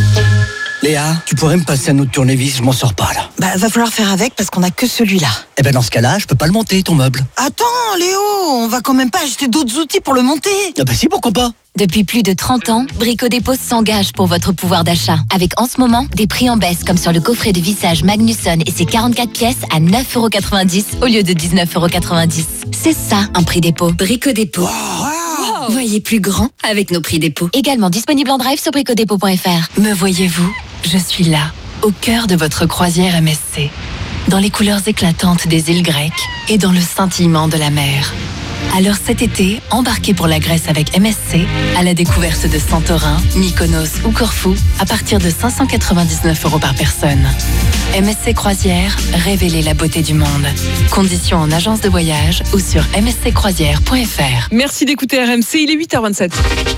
Léa, tu pourrais me passer un autre tournevis, je m'en sors pas là. Bah, va falloir faire avec parce qu'on a que celui-là. Eh ben dans ce cas-là, je peux pas le monter ton meuble. Attends, Léo, on va quand même pas acheter d'autres outils pour le monter. Ah bah si, pourquoi pas. Depuis plus de trente ans, Brico Dépôt s'engage pour votre pouvoir d'achat. Avec en ce moment des prix en baisse comme sur le coffret de vissage Magnusson et ses quarante-quatre pièces à neuf euros quatre-vingt-dix au lieu de dix-neuf euros quatre-vingt-dix. C'est ça un prix dépôt. Brico Dépôt. Wow. Voyez plus grand avec nos prix dépôt. Également disponible en drive sur bricodépôt point f r. Me voyez-vous? Je suis là, au cœur de votre croisière M S C. Dans les couleurs éclatantes des îles grecques et dans le scintillement de la mer. Alors cet été, embarquez pour la Grèce avec M S C à la découverte de Santorin, Mykonos ou Corfou à partir de cinq cent quatre-vingt-dix-neuf euros par personne. M S C Croisière, révélez la beauté du monde. Conditions en agence de voyage ou sur m s c croisière point f r. Merci d'écouter R M C, il est huit heures vingt-sept.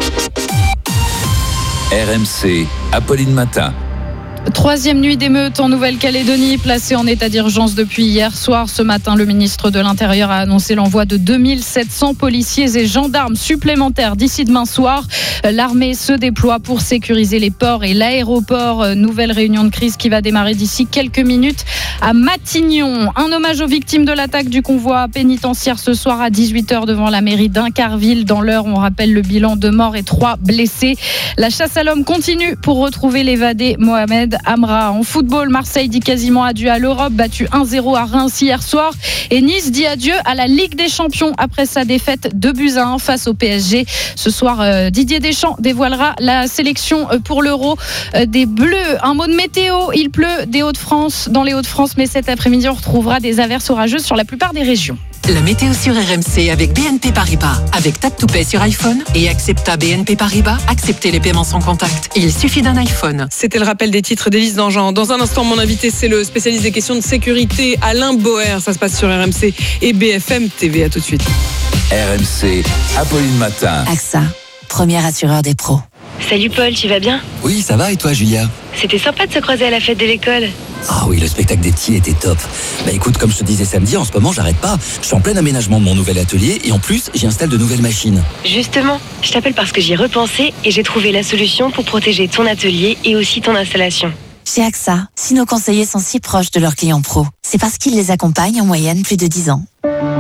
R M C, Apolline Matin. Troisième nuit d'émeute en Nouvelle-Calédonie, placée en état d'urgence depuis hier soir. Ce matin, le ministre de l'Intérieur a annoncé l'envoi de deux mille sept cents policiers et gendarmes supplémentaires d'ici demain soir. L'armée se déploie pour sécuriser les ports et l'aéroport. Nouvelle réunion de crise qui va démarrer d'ici quelques minutes à Matignon. Un hommage aux victimes de l'attaque du convoi pénitentiaire ce soir à dix-huit heures devant la mairie d'Incarville. Dans l'heure, on rappelle le bilan de morts et trois blessés. La chasse à l'homme continue pour retrouver l'évadé Mohamed Amra. En football, Marseille dit quasiment adieu à l'Europe, battu un zéro à Reims hier soir. Et Nice dit adieu à la Ligue des Champions après sa défaite deux buts à un face au P S G. Ce soir, euh, Didier Deschamps dévoilera la sélection pour l'Euro euh, des Bleus. Un mot de météo, il pleut des Hauts-de-France, dans les Hauts-de-France, mais cet après-midi, on retrouvera des averses orageuses sur la plupart des régions. La météo sur R M C avec B N P Paribas. Avec Tap to Pay sur iPhone et Accepta B N P Paribas, acceptez les paiements sans contact. Il suffit d'un iPhone. C'était le rappel des titres d'Élise Dangean. Dans un instant, mon invité, c'est le spécialiste des questions de sécurité, Alain Boer. Ça se passe sur R M C et B F M T V. À tout de suite. R M C, Apolline Matin. AXA, premier assureur des pros. Salut Paul, tu vas bien? Oui, ça va et toi Julia? C'était sympa de se croiser à la fête de l'école. Ah oui, le spectacle des petits était top. Bah écoute, comme je te disais samedi, en ce moment j'arrête pas. Je suis en plein aménagement de mon nouvel atelier et en plus j'y installe de nouvelles machines. Justement, je t'appelle parce que j'y ai repensé et j'ai trouvé la solution pour protéger ton atelier et aussi ton installation. Chez AXA, si nos conseillers sont si proches de leurs clients pros, c'est parce qu'ils les accompagnent en moyenne plus de dix ans.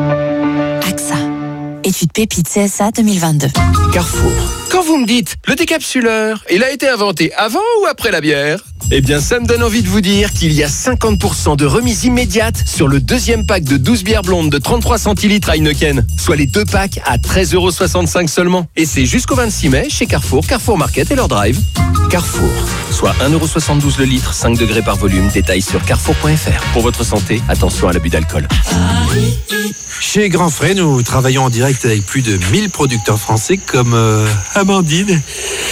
AXA. Étude Pépite C S A deux mille vingt-deux. Carrefour. Quand vous me dites, le décapsuleur, il a été inventé avant ou après la bière? Eh bien, ça me donne envie de vous dire qu'il y a cinquante pour cent de remise immédiate sur le deuxième pack de douze bières blondes de trente-trois centilitres à Heineken, soit les deux packs à treize euros soixante-cinq seulement. Et c'est jusqu'au vingt-six mai chez Carrefour, Carrefour Market et leur drive. Carrefour, soit un euro soixante-douze le litre, cinq degrés par volume, détail sur carrefour point f r. Pour votre santé, attention à l'abus d'alcool. Chez Grand Frais, nous travaillons en direct avec plus de mille producteurs français comme euh, Amandine,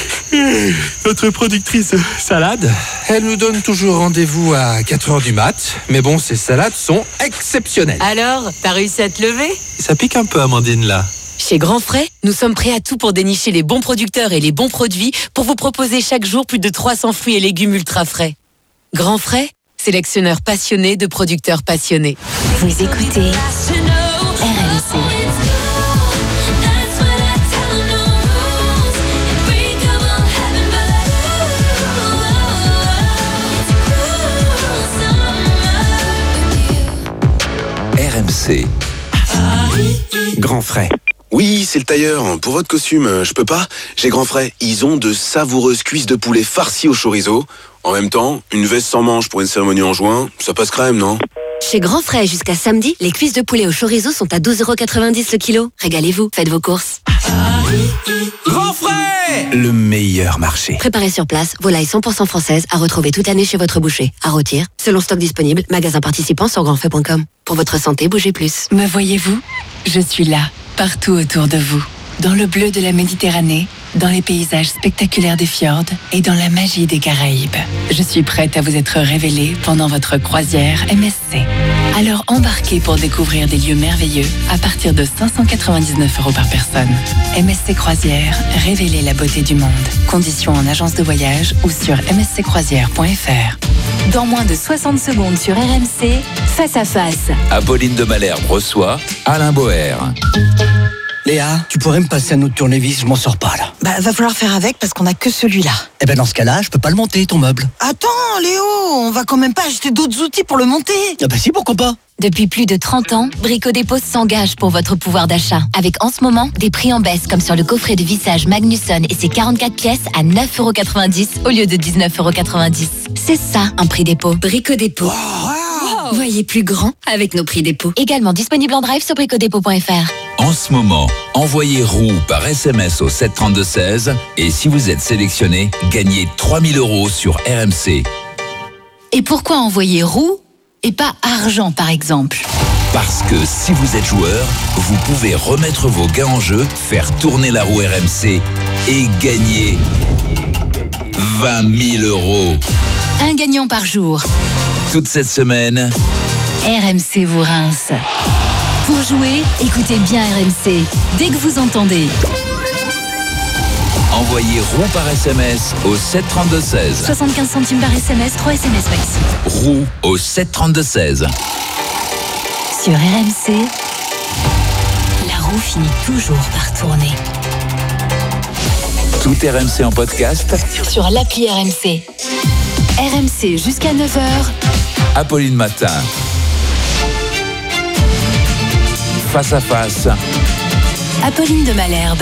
notre productrice salade. Elle nous donne toujours rendez-vous à quatre heures du mat, mais bon, ces salades sont exceptionnelles. Alors, t'as réussi à te lever? Ça pique un peu, Amandine, là. Chez Grand Frais, nous sommes prêts à tout pour dénicher les bons producteurs et les bons produits pour vous proposer chaque jour plus de trois cents fruits et légumes ultra frais. Grand Frais, sélectionneur passionné de producteurs passionnés. Vous écoutez R M C. R M C. Grand Frais. Oui, c'est le tailleur. Pour votre costume, je peux pas. J'ai Grand Frais. Ils ont de savoureuses cuisses de poulet farcies au chorizo. En même temps, une veste sans manches pour une cérémonie en juin, ça passe crème, non? Chez Grand Frais, jusqu'à samedi, les cuisses de poulet au chorizo sont à douze euros quatre-vingt-dix le kilo. Régalez-vous, faites vos courses. Grand Frais, le meilleur marché. Préparez sur place, volaille cent pour cent française à retrouver toute l'année chez votre boucher. À rôtir, selon stock disponible, magasin participant sur grand frais point com. Pour votre santé, bougez plus. Me voyez-vous? Je suis là, partout autour de vous. Dans le bleu de la Méditerranée, dans les paysages spectaculaires des fjords et dans la magie des Caraïbes. Je suis prête à vous être révélée pendant votre croisière M S C. Alors embarquez pour découvrir des lieux merveilleux à partir de cinq cent quatre-vingt-dix-neuf euros par personne. M S C Croisière, révélez la beauté du monde. Conditions en agence de voyage ou sur m s c croisière point f r. Dans moins de soixante secondes sur R M C, Face à Face. Apolline de Malherbe reçoit Alain Boer. Léa, tu pourrais me passer un autre tournevis, je m'en sors pas là. Bah, va falloir faire avec parce qu'on a que celui-là. Eh ben dans ce cas-là, je peux pas le monter, ton meuble. Attends, Léo, on va quand même pas acheter d'autres outils pour le monter. Ah bah si, pourquoi pas? Depuis plus de trente ans, Brico Dépôt s'engage pour votre pouvoir d'achat. Avec en ce moment, des prix en baisse comme sur le coffret de vissage Magnusson et ses quarante-quatre pièces à neuf euros quatre-vingt-dix au lieu de dix-neuf euros quatre-vingt-dix. C'est ça, un prix dépôt. Brico Dépôt. Wow. Voyez plus grand avec nos prix dépôt. Également disponible en drive sur brico dépôt point f r. En ce moment, envoyez roue par S M S au sept trente-deux seize et si vous êtes sélectionné, gagnez trois mille euros sur R M C. Et pourquoi envoyer roue et pas argent par exemple? Parce que si vous êtes joueur, vous pouvez remettre vos gains en jeu, faire tourner la roue R M C et gagner vingt mille euros. Un gagnant par jour. Toute cette semaine, R M C vous rince. Pour jouer, écoutez bien R M C. Dès que vous entendez. envoyez roue par S M S au sept trente-deux seize. soixante-quinze centimes par S M S, trois S M S maxi. Roue au sept trente-deux seize. Sur R M C, la roue finit toujours par tourner. Tout R M C en podcast Sur l'appli R M C. R M C jusqu'à neuf heures. Apolline Matin. Face à face. Apolline de Malherbe.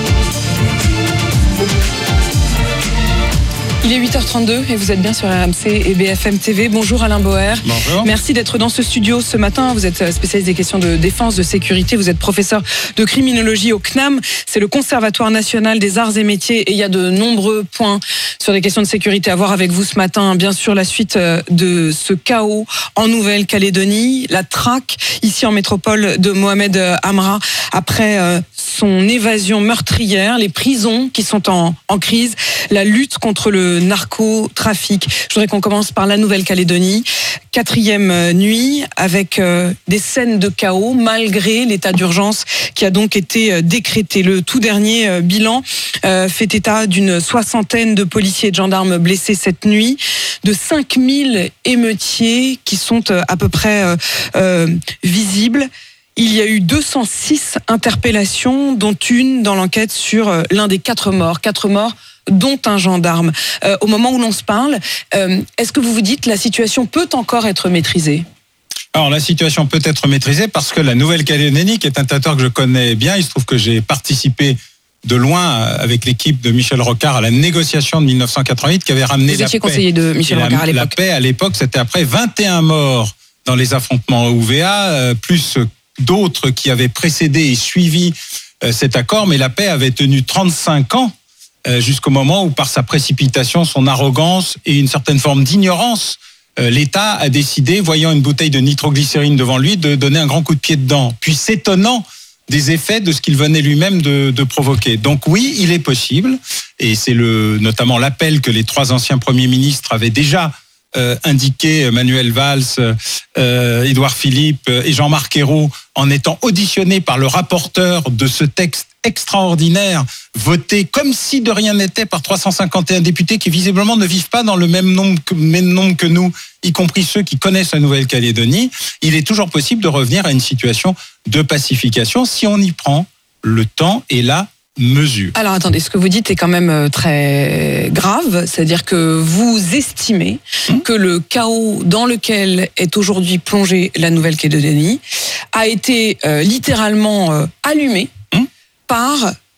Il est huit heures trente-deux et vous êtes bien sur R M C et B F M T V. Bonjour Alain Boer. Bonjour. Merci d'être dans ce studio ce matin. Vous êtes spécialiste des questions de défense, de sécurité. Vous êtes professeur de criminologie au C N A M. C'est le Conservatoire national des arts et métiers. Et il y a de nombreux points sur des questions de sécurité à voir avec vous ce matin. Bien sûr, la suite de ce chaos en Nouvelle-Calédonie. La traque ici en métropole de Mohamed Amra après son évasion meurtrière. Les prisons qui sont en, en crise. La lutte contre le narcotrafic. Je voudrais qu'on commence par la Nouvelle-Calédonie. Quatrième nuit avec euh, des scènes de chaos malgré l'état d'urgence qui a donc été décrété. Le tout dernier euh, bilan euh, fait état d'une soixantaine de policiers et de gendarmes blessés cette nuit, de cinq mille émeutiers qui sont euh, à peu près euh, euh, visibles. Il y a eu deux cent six interpellations, dont une dans l'enquête sur euh, l'un des quatre morts. Quatre morts dont un gendarme. Euh, au moment où l'on se parle, euh, est-ce que vous vous dites la situation peut encore être maîtrisée ? Alors la situation peut être maîtrisée parce que la Nouvelle-Calédonie, qui est un territoire que je connais bien, il se trouve que j'ai participé de loin avec l'équipe de Michel Rocard à la négociation de mille neuf cent quatre-vingt-huit qui avait ramené vous la étiez paix. conseiller de Michel la, Rocard à l'époque. La paix à l'époque, c'était après vingt et un morts dans les affrontements O U V A, euh, plus d'autres qui avaient précédé et suivi euh, cet accord, mais la paix avait tenu trente-cinq ans. Euh, jusqu'au moment où, par sa précipitation, son arrogance et une certaine forme d'ignorance, euh, l'État a décidé, voyant une bouteille de nitroglycérine devant lui, de donner un grand coup de pied dedans, puis s'étonnant des effets de ce qu'il venait lui-même de, de provoquer. Donc oui, il est possible, et c'est le, notamment l'appel que les trois anciens premiers ministres avaient déjà euh, indiqué Manuel Valls, euh, Édouard Philippe et Jean-Marc Ayrault en étant auditionnés par le rapporteur de ce texte extraordinaire, voté comme si de rien n'était par trois cent cinquante et un députés qui visiblement ne vivent pas dans le même nombre que, même nombre que nous, y compris ceux qui connaissent la Nouvelle-Calédonie, il est toujours possible de revenir à une situation de pacification si on y prend le temps et la mesure. Alors attendez, ce que vous dites est quand même très grave, c'est-à-dire que vous estimez mmh. que le chaos dans lequel est aujourd'hui plongée la Nouvelle-Calédonie a été euh, littéralement euh, allumé mmh. par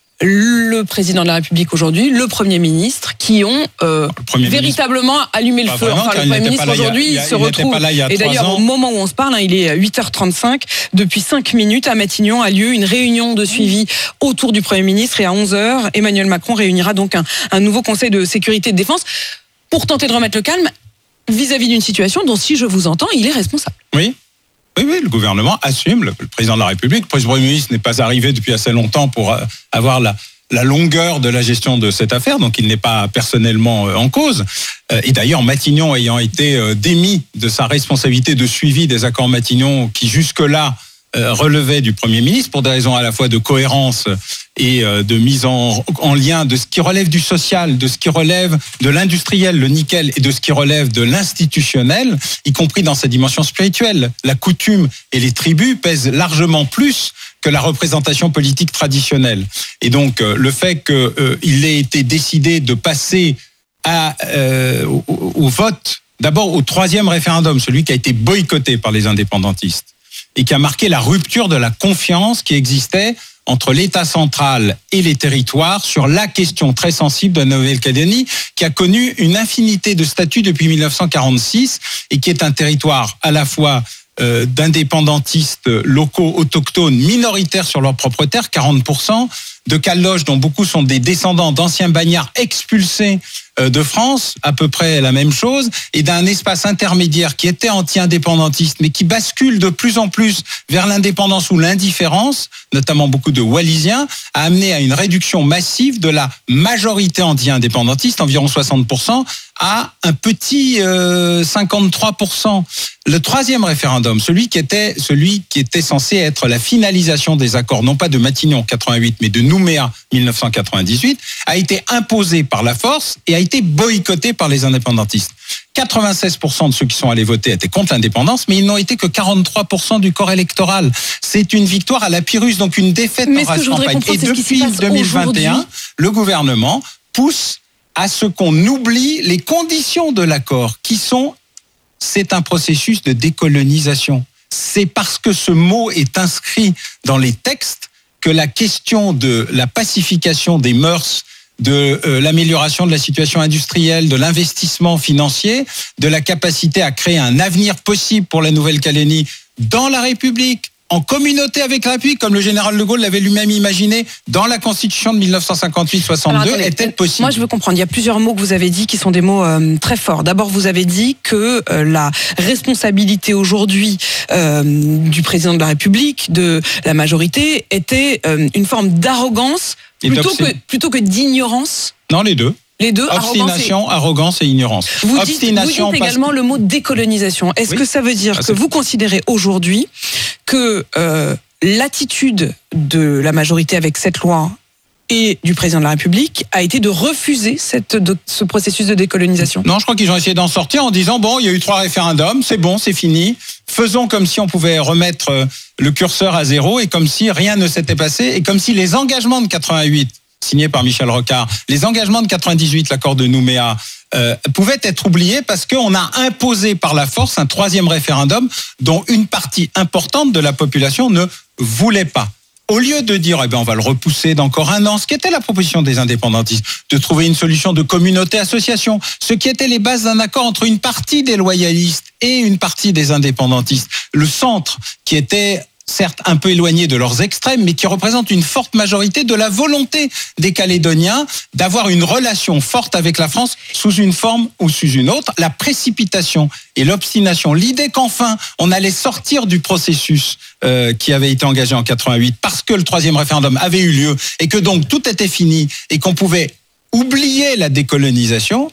le président de la République aujourd'hui, le Premier ministre, qui ont euh, véritablement ministre, allumé le feu. Enfin, le Premier ministre aujourd'hui, il, il se il retrouve. Et d'ailleurs, ans. au moment où on se parle, hein, il est huit heures trente-cinq. Depuis cinq minutes, à Matignon a lieu une réunion de suivi autour du Premier ministre. Et à onze heures, Emmanuel Macron réunira donc un, un nouveau Conseil de sécurité et de défense pour tenter de remettre le calme vis-à-vis d'une situation dont, si je vous entends, il est responsable. Oui. Oui, oui, le gouvernement assume, le, le président de la République, le Premier ministre n'est pas arrivé depuis assez longtemps pour euh, avoir la, la longueur de la gestion de cette affaire, donc il n'est pas personnellement euh, en cause. Euh, et d'ailleurs, Matignon ayant été euh, démis de sa responsabilité de suivi des accords Matignon qui jusque-là euh, relevaient du Premier ministre pour des raisons à la fois de cohérence et euh, de mise en, en lien de ce qui relève du social, de ce qui relève de l'industriel, le nickel, et de ce qui relève de l'institutionnel, y compris dans sa dimension spirituelle. La coutume et les tribus pèsent largement plus que la représentation politique traditionnelle. Et donc, euh, le fait qu'il euh, ait été décidé de passer à, euh, au, au vote, d'abord au troisième référendum, celui qui a été boycotté par les indépendantistes, et qui a marqué la rupture de la confiance qui existait entre l'État central et les territoires sur la question très sensible de la Nouvelle-Calédonie, qui a connu une infinité de statuts depuis mille neuf cent quarante-six et qui est un territoire à la fois euh, d'indépendantistes locaux autochtones minoritaires sur leur propre terre, quarante pour cent, de Caloches dont beaucoup sont des descendants d'anciens bagnards expulsés de France, à peu près la même chose, et d'un espace intermédiaire qui était anti-indépendantiste, mais qui bascule de plus en plus vers l'indépendance ou l'indifférence, notamment beaucoup de Wallisiens, a amené à une réduction massive de la majorité anti-indépendantiste, environ soixante pour cent, à un petit euh, cinquante-trois pour cent. Le troisième référendum, celui qui était celui qui était censé être la finalisation des accords, non pas de Matignon quatre-vingt-huit, mais de Nouméa mille neuf cent quatre-vingt-dix-huit, a été imposé par la force et a été boycotté par les indépendantistes. quatre-vingt-seize pour cent de ceux qui sont allés voter étaient contre l'indépendance, mais ils n'ont été que quarante-trois pour cent du corps électoral. C'est une victoire à la Pyrrhus, donc une défaite mais en race campagne. Et depuis deux mille vingt et un, le gouvernement pousse à ce qu'on oublie les conditions de l'accord, qui sont, c'est un processus de décolonisation. C'est parce que ce mot est inscrit dans les textes que la question de la pacification des mœurs, de euh, l'amélioration de la situation industrielle, de l'investissement financier, de la capacité à créer un avenir possible pour la Nouvelle-Calédonie dans la République, en communauté avec la République, comme le général de Gaulle l'avait lui-même imaginé dans la Constitution de mille neuf cent cinquante-huit soixante-deux, est-elle possible? Moi, je veux comprendre. Il y a plusieurs mots que vous avez dit qui sont des mots euh, très forts. D'abord, vous avez dit que euh, la responsabilité aujourd'hui euh, du président de la République, de la majorité, était euh, une forme d'arrogance plutôt que, plutôt que d'ignorance. Non, les deux. Les deux, obstination, arrogance et ignorance. Vous dites, vous dites également le mot décolonisation. Est-ce oui. que ça veut dire ah, que vous considérez aujourd'hui que euh, l'attitude de la majorité avec cette loi et du président de la République a été de refuser cette, de, ce processus de décolonisation? Non, je crois qu'ils ont essayé d'en sortir en disant, bon, il y a eu trois référendums, c'est bon, c'est fini. Faisons comme si on pouvait remettre le curseur à zéro et comme si rien ne s'était passé et comme si les engagements de quatre-vingt-huit signé par Michel Rocard, les engagements de quatre-vingt-dix-huit, l'accord de Nouméa, euh, pouvaient être oubliés parce qu'on a imposé par la force un troisième référendum dont une partie importante de la population ne voulait pas. Au lieu de dire, eh ben, on va le repousser d'encore un an, ce qui était la proposition des indépendantistes, de trouver une solution de communauté-association, ce qui était les bases d'un accord entre une partie des loyalistes et une partie des indépendantistes. Le centre, qui était certes un peu éloigné de leurs extrêmes, mais qui représente une forte majorité de la volonté des Calédoniens d'avoir une relation forte avec la France sous une forme ou sous une autre. La précipitation et l'obstination, l'idée qu'enfin on allait sortir du processus euh, qui avait été engagé en quatre-vingt-huit parce que le troisième référendum avait eu lieu et que donc tout était fini et qu'on pouvait oublier la décolonisation,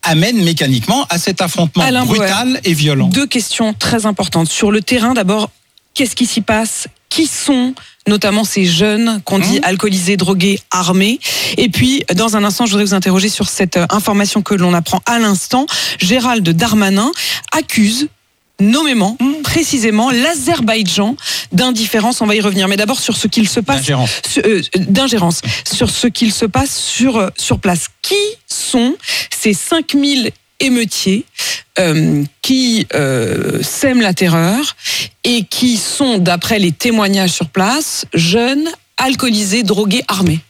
amène mécaniquement à cet affrontement Alain brutal Bauer, et violent. Deux questions très importantes. Sur le terrain, d'abord, qu'est-ce qui s'y passe ? Qui sont notamment ces jeunes qu'on dit alcoolisés, drogués, armés? Et puis, dans un instant, je voudrais vous interroger sur cette information que l'on apprend à l'instant. Gérald Darmanin accuse nommément, précisément, l'Azerbaïdjan d'indifférence. On va y revenir. Mais d'abord sur ce qu'il se passe... D'ingérence. Sur, euh, d'ingérence. Sur ce qu'il se passe sur, sur place. Qui sont ces cinq mille émeutiers euh, qui euh, sèment la terreur et qui sont, d'après les témoignages sur place, jeunes, alcoolisés, drogués, armés?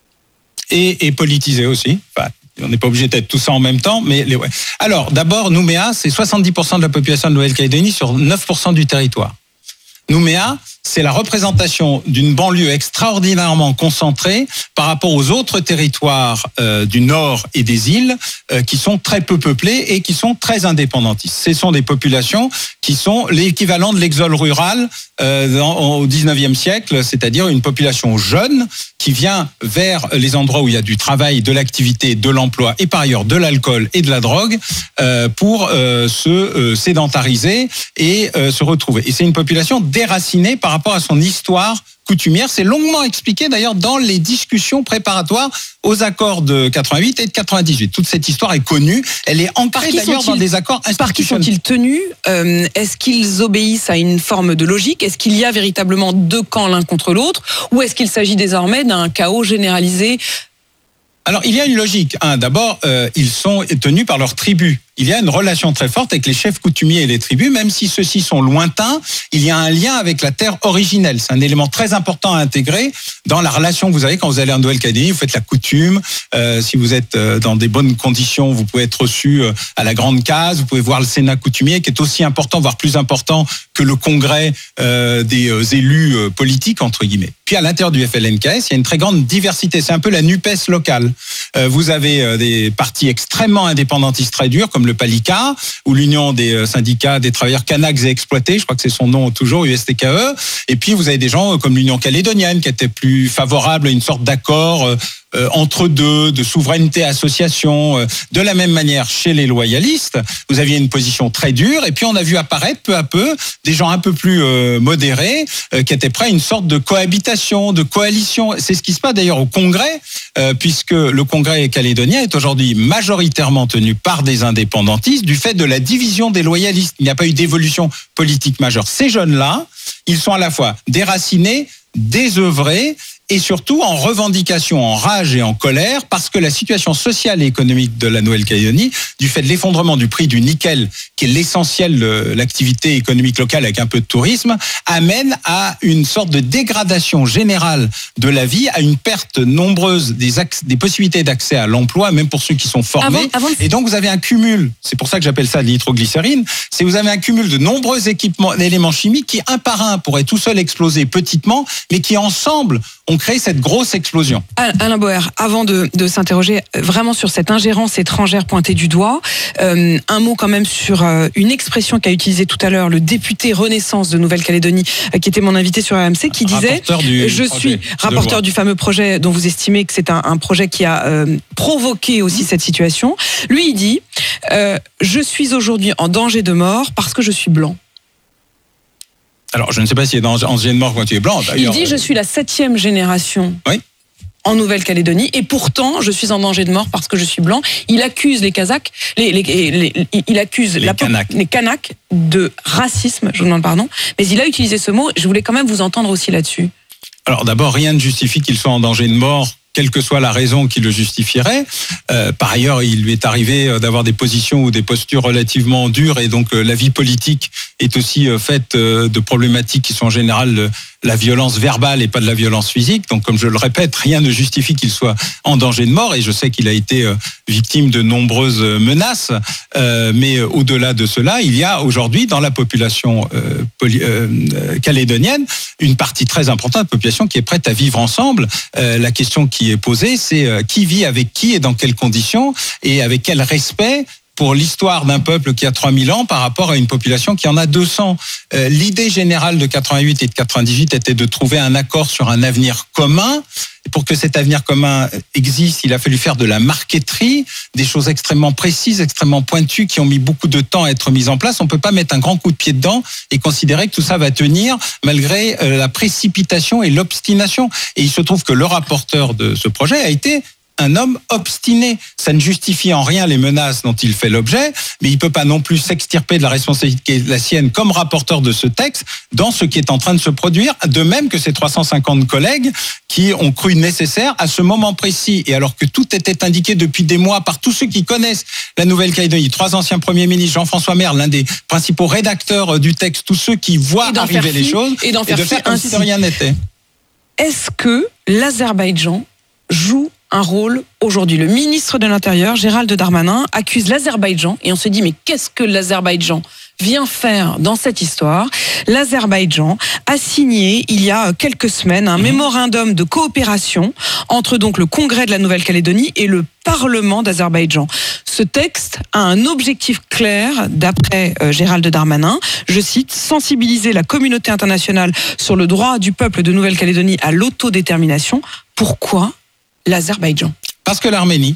Et, et politisés aussi. Enfin, on n'est pas obligé d'être tout ça en même temps, mais les, ouais. Alors, d'abord, Nouméa, c'est soixante-dix pour cent de la population de Nouvelle-Calédonie sur neuf pour cent du territoire. Nouméa, c'est la représentation d'une banlieue extraordinairement concentrée par rapport aux autres territoires euh, du nord et des îles euh, qui sont très peu peuplés et qui sont très indépendantistes. Ce sont des populations qui sont l'équivalent de l'exode rural euh, dans, au dix-neuvième siècle, c'est-à-dire une population jeune qui vient vers les endroits où il y a du travail, de l'activité, de l'emploi et par ailleurs de l'alcool et de la drogue euh, pour euh, se euh, sédentariser et euh, se retrouver. Et c'est une population déracinée par rapport à son histoire coutumière. C'est longuement expliqué d'ailleurs dans les discussions préparatoires aux accords de quatre-vingt-huit et de quatre-vingt-dix-huit. Toute cette histoire est connue. Elle est ancrée d'ailleurs dans des accords institutionnels. Par qui sont-ils tenus ? euh, Est-ce qu'ils obéissent à une forme de logique ? Est-ce qu'il y a véritablement deux camps l'un contre l'autre ? Ou est-ce qu'il s'agit désormais d'un chaos généralisé ? Alors, il y a une logique. Un, d'abord, euh, ils sont tenus par leurs tribus. Il y a une relation très forte avec les chefs coutumiers et les tribus, même si ceux-ci sont lointains, il y a un lien avec la terre originelle. C'est un élément très important à intégrer dans la relation que vous avez quand vous allez en Nouvelle-Calédonie. Vous faites la coutume. Euh, si vous êtes dans des bonnes conditions, vous pouvez être reçu à la Grande Case. Vous pouvez voir le Sénat coutumier, qui est aussi important, voire plus important que le congrès euh, des euh, élus euh, politiques, entre guillemets. Puis à l'intérieur du F L N K S, il y a une très grande diversité. C'est un peu la NUPES locale. Euh, vous avez euh, des partis extrêmement indépendantistes très durs, comme le PALICA, ou l'Union des syndicats des travailleurs Kanaks et exploités, je crois que c'est son nom toujours, U S T K E. Et puis vous avez des gens comme l'Union calédonienne, qui était plus favorable à une sorte d'accord euh, Euh, entre deux, de souveraineté, association. Euh, de la même manière, chez les loyalistes, vous aviez une position très dure, et puis on a vu apparaître peu à peu des gens un peu plus euh, modérés, euh, qui étaient prêts à une sorte de cohabitation, de coalition. C'est ce qui se passe d'ailleurs au Congrès, euh, puisque le Congrès calédonien est aujourd'hui majoritairement tenu par des indépendantistes, du fait de la division des loyalistes. Il n'y a pas eu d'évolution politique majeure. Ces jeunes-là, ils sont à la fois déracinés, désœuvrés, et surtout en revendication, en rage et en colère, parce que la situation sociale et économique de la Nouvelle-Calédonie, du fait de l'effondrement du prix du nickel, qui est l'essentiel de l'activité économique locale avec un peu de tourisme, amène à une sorte de dégradation générale de la vie, à une perte nombreuse des, accès, des possibilités d'accès à l'emploi, même pour ceux qui sont formés. Avant, avant... Et donc vous avez un cumul, c'est pour ça que j'appelle ça de nitroglycérine, c'est vous avez un cumul de nombreux équipements, d'éléments chimiques qui, un par un, pourraient tout seuls exploser petitement, mais qui ensemble ont créé cette grosse explosion. Alain Bauer, avant de, de s'interroger vraiment sur cette ingérence étrangère pointée du doigt, euh, un mot quand même sur euh, une expression qu'a utilisée tout à l'heure le député Renaissance de Nouvelle-Calédonie, euh, qui était mon invité sur R M C, qui disait « Je suis rapporteur du fameux projet dont vous estimez que c'est un, un projet qui a euh, provoqué aussi mmh. cette situation. » Lui, il dit euh, « Je suis aujourd'hui en danger de mort parce que je suis blanc. » Alors, je ne sais pas s'il est dans danger de mort quand tu es blanc. Il dit, je suis la septième génération oui. en Nouvelle-Calédonie et pourtant, je suis en danger de mort parce que je suis blanc. Il accuse les Kazakhs, les, les, les, les, il accuse les, la, Kanaks. les Kanaks de racisme, je vous demande pardon, mais il a utilisé ce mot, je voulais quand même vous entendre aussi là-dessus. Alors d'abord, rien ne justifie qu'il soit en danger de mort, quelle que soit la raison qui le justifierait. Euh, par ailleurs, il lui est arrivé d'avoir des positions ou des postures relativement dures, et donc euh, la vie politique est aussi euh, faite euh, de problématiques qui sont en général euh, la violence verbale et pas de la violence physique. Donc, comme je le répète, rien ne justifie qu'il soit en danger de mort, et je sais qu'il a été euh, victime de nombreuses menaces. Euh, mais euh, au-delà de cela, il y a aujourd'hui dans la population euh, poly- euh, calédonienne une partie très importante de la population qui est prête à vivre ensemble. Euh, la question qui est posée, c'est euh, qui vit avec qui et dans quelles conditions et avec quel respect pour l'histoire d'un peuple qui a trois mille ans par rapport à une population qui en a deux cents. Euh, l'idée générale de quatre-vingt-huit et de quatre-vingt-dix-huit était de trouver un accord sur un avenir commun. pour que cet avenir commun existe, il a fallu faire de la marqueterie, des choses extrêmement précises, extrêmement pointues, qui ont mis beaucoup de temps à être mises en place. On peut pas mettre un grand coup de pied dedans et considérer que tout ça va tenir malgré euh, la précipitation et l'obstination. Et il se trouve que le rapporteur de ce projet a été un homme obstiné. Ça ne justifie en rien les menaces dont il fait l'objet, mais il peut pas non plus s'extirper de la responsabilité qui est la sienne comme rapporteur de ce texte dans ce qui est en train de se produire, de même que ces trois cent cinquante collègues qui ont cru nécessaire à ce moment précis, et alors que tout était indiqué depuis des mois par tous ceux qui connaissent la Nouvelle-Calédonie, trois anciens premiers ministres, Jean-François Merle, l'un des principaux rédacteurs du texte, tous ceux qui voient arriver les choses, et, d'en faire et de faire comme ainsi. si de rien n'était. Est-ce que l'Azerbaïdjan joue un rôle aujourd'hui? Le ministre de l'Intérieur, Gérald Darmanin, accuse l'Azerbaïdjan, et on se dit, mais qu'est-ce que l'Azerbaïdjan vient faire dans cette histoire? L'Azerbaïdjan a signé, il y a quelques semaines, un mmh. mémorandum de coopération entre donc le Congrès de la Nouvelle-Calédonie et le Parlement d'Azerbaïdjan. Ce texte a un objectif clair, d'après euh, Gérald Darmanin, je cite, sensibiliser la communauté internationale sur le droit du peuple de Nouvelle-Calédonie à l'autodétermination. Pourquoi l'Azerbaïdjan? Parce que l'Arménie.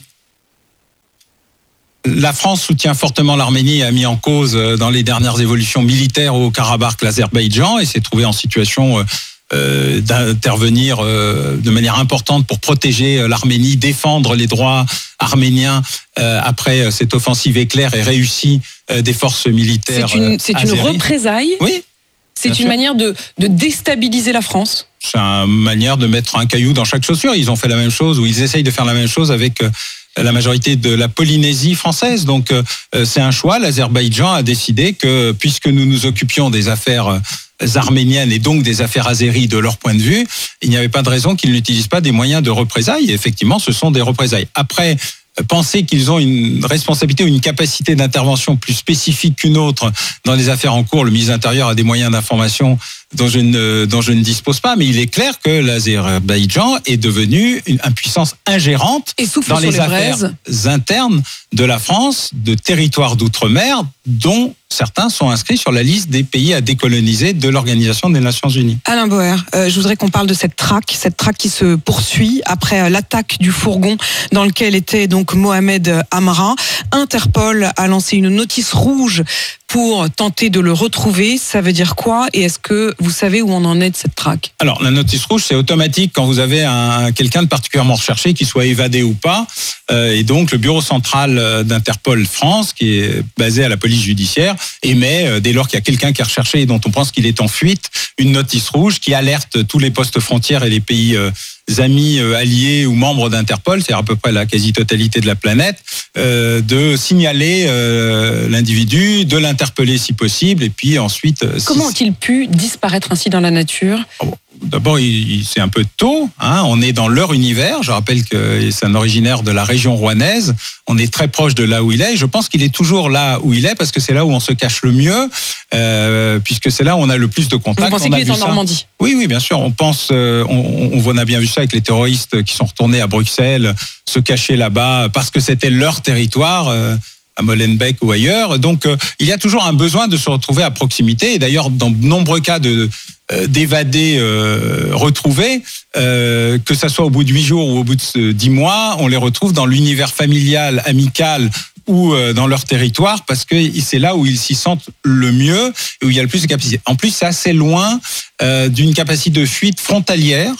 La France soutient fortement l'Arménie et a mis en cause dans les dernières évolutions militaires au Karabakh l'Azerbaïdjan et s'est trouvé en situation euh, d'intervenir euh, de manière importante pour protéger l'Arménie, défendre les droits arméniens euh, après cette offensive éclair et réussie euh, des forces militaires. C'est une, c'est une représaille. Oui. C'est une sûr. manière de, de déstabiliser la France. C'est une manière de mettre un caillou dans chaque chaussure. Ils ont fait la même chose, ou ils essayent de faire la même chose avec la majorité de la Polynésie française. Donc c'est un choix. L'Azerbaïdjan a décidé que, puisque nous nous occupions des affaires arméniennes et donc des affaires azéries de leur point de vue, il n'y avait pas de raison qu'ils n'utilisent pas des moyens de représailles. Et effectivement, ce sont des représailles. Après, penser qu'ils ont une responsabilité ou une capacité d'intervention plus spécifique qu'une autre dans les affaires en cours, le ministre de l'Intérieur a des moyens d'information dont je ne, dont je ne dispose pas, mais il est clair que l'Azerbaïdjan est devenu une puissance ingérante dans les, les affaires braises. internes de la France, de territoires d'outre-mer, dont certains sont inscrits sur la liste des pays à décoloniser de l'Organisation des Nations Unies. Alain Boer, euh, je voudrais qu'on parle de cette traque, cette traque qui se poursuit après euh, l'attaque du fourgon dans lequel était donc Mohamed Amra. Interpol a lancé une notice rouge pour tenter de le retrouver. Ça veut dire quoi? Et est-ce que vous savez où on en est de cette traque? Alors, la notice rouge, c'est automatique quand vous avez un, quelqu'un de particulièrement recherché, qu'il soit évadé ou pas. Euh, et donc, le bureau central d'Interpol France, qui est basé à la police judiciaire, émet, euh, dès lors qu'il y a quelqu'un qui est recherché et dont on pense qu'il est en fuite, une notice rouge qui alerte tous les postes frontières et les pays euh, amis, euh, alliés ou membres d'Interpol, c'est à peu près la quasi-totalité de la planète, euh, de signaler euh, l'individu, de l'interpeller si possible, et puis ensuite... Euh, Comment si... ont-ils pu disparaître ainsi dans la nature? oh, D'abord, il, il, c'est un peu tôt, hein, on est dans leur univers, je rappelle que c'est un originaire de la région rouennaise, on est très proche de là où il est, je pense qu'il est toujours là où il est, parce que c'est là où on se cache le mieux, euh, puisque c'est là où on a le plus de contacts. Vous pensez on qu'il est en ça. Normandie? Oui, oui, bien sûr, on pense, euh, on, on, on a bien vu ça avec les terroristes qui sont retournés à Bruxelles, se cacher là-bas, parce que c'était leur territoire, euh, à Molenbeek ou ailleurs, donc euh, il y a toujours un besoin de se retrouver à proximité, et d'ailleurs dans de nombreux cas de d'évadés euh, retrouvés, euh, que ça soit au bout de huit jours ou au bout de dix mois, on les retrouve dans l'univers familial, amical ou euh, dans leur territoire, parce que c'est là où ils s'y sentent le mieux et où il y a le plus de capacité. En plus, c'est assez loin euh, d'une capacité de fuite frontalière.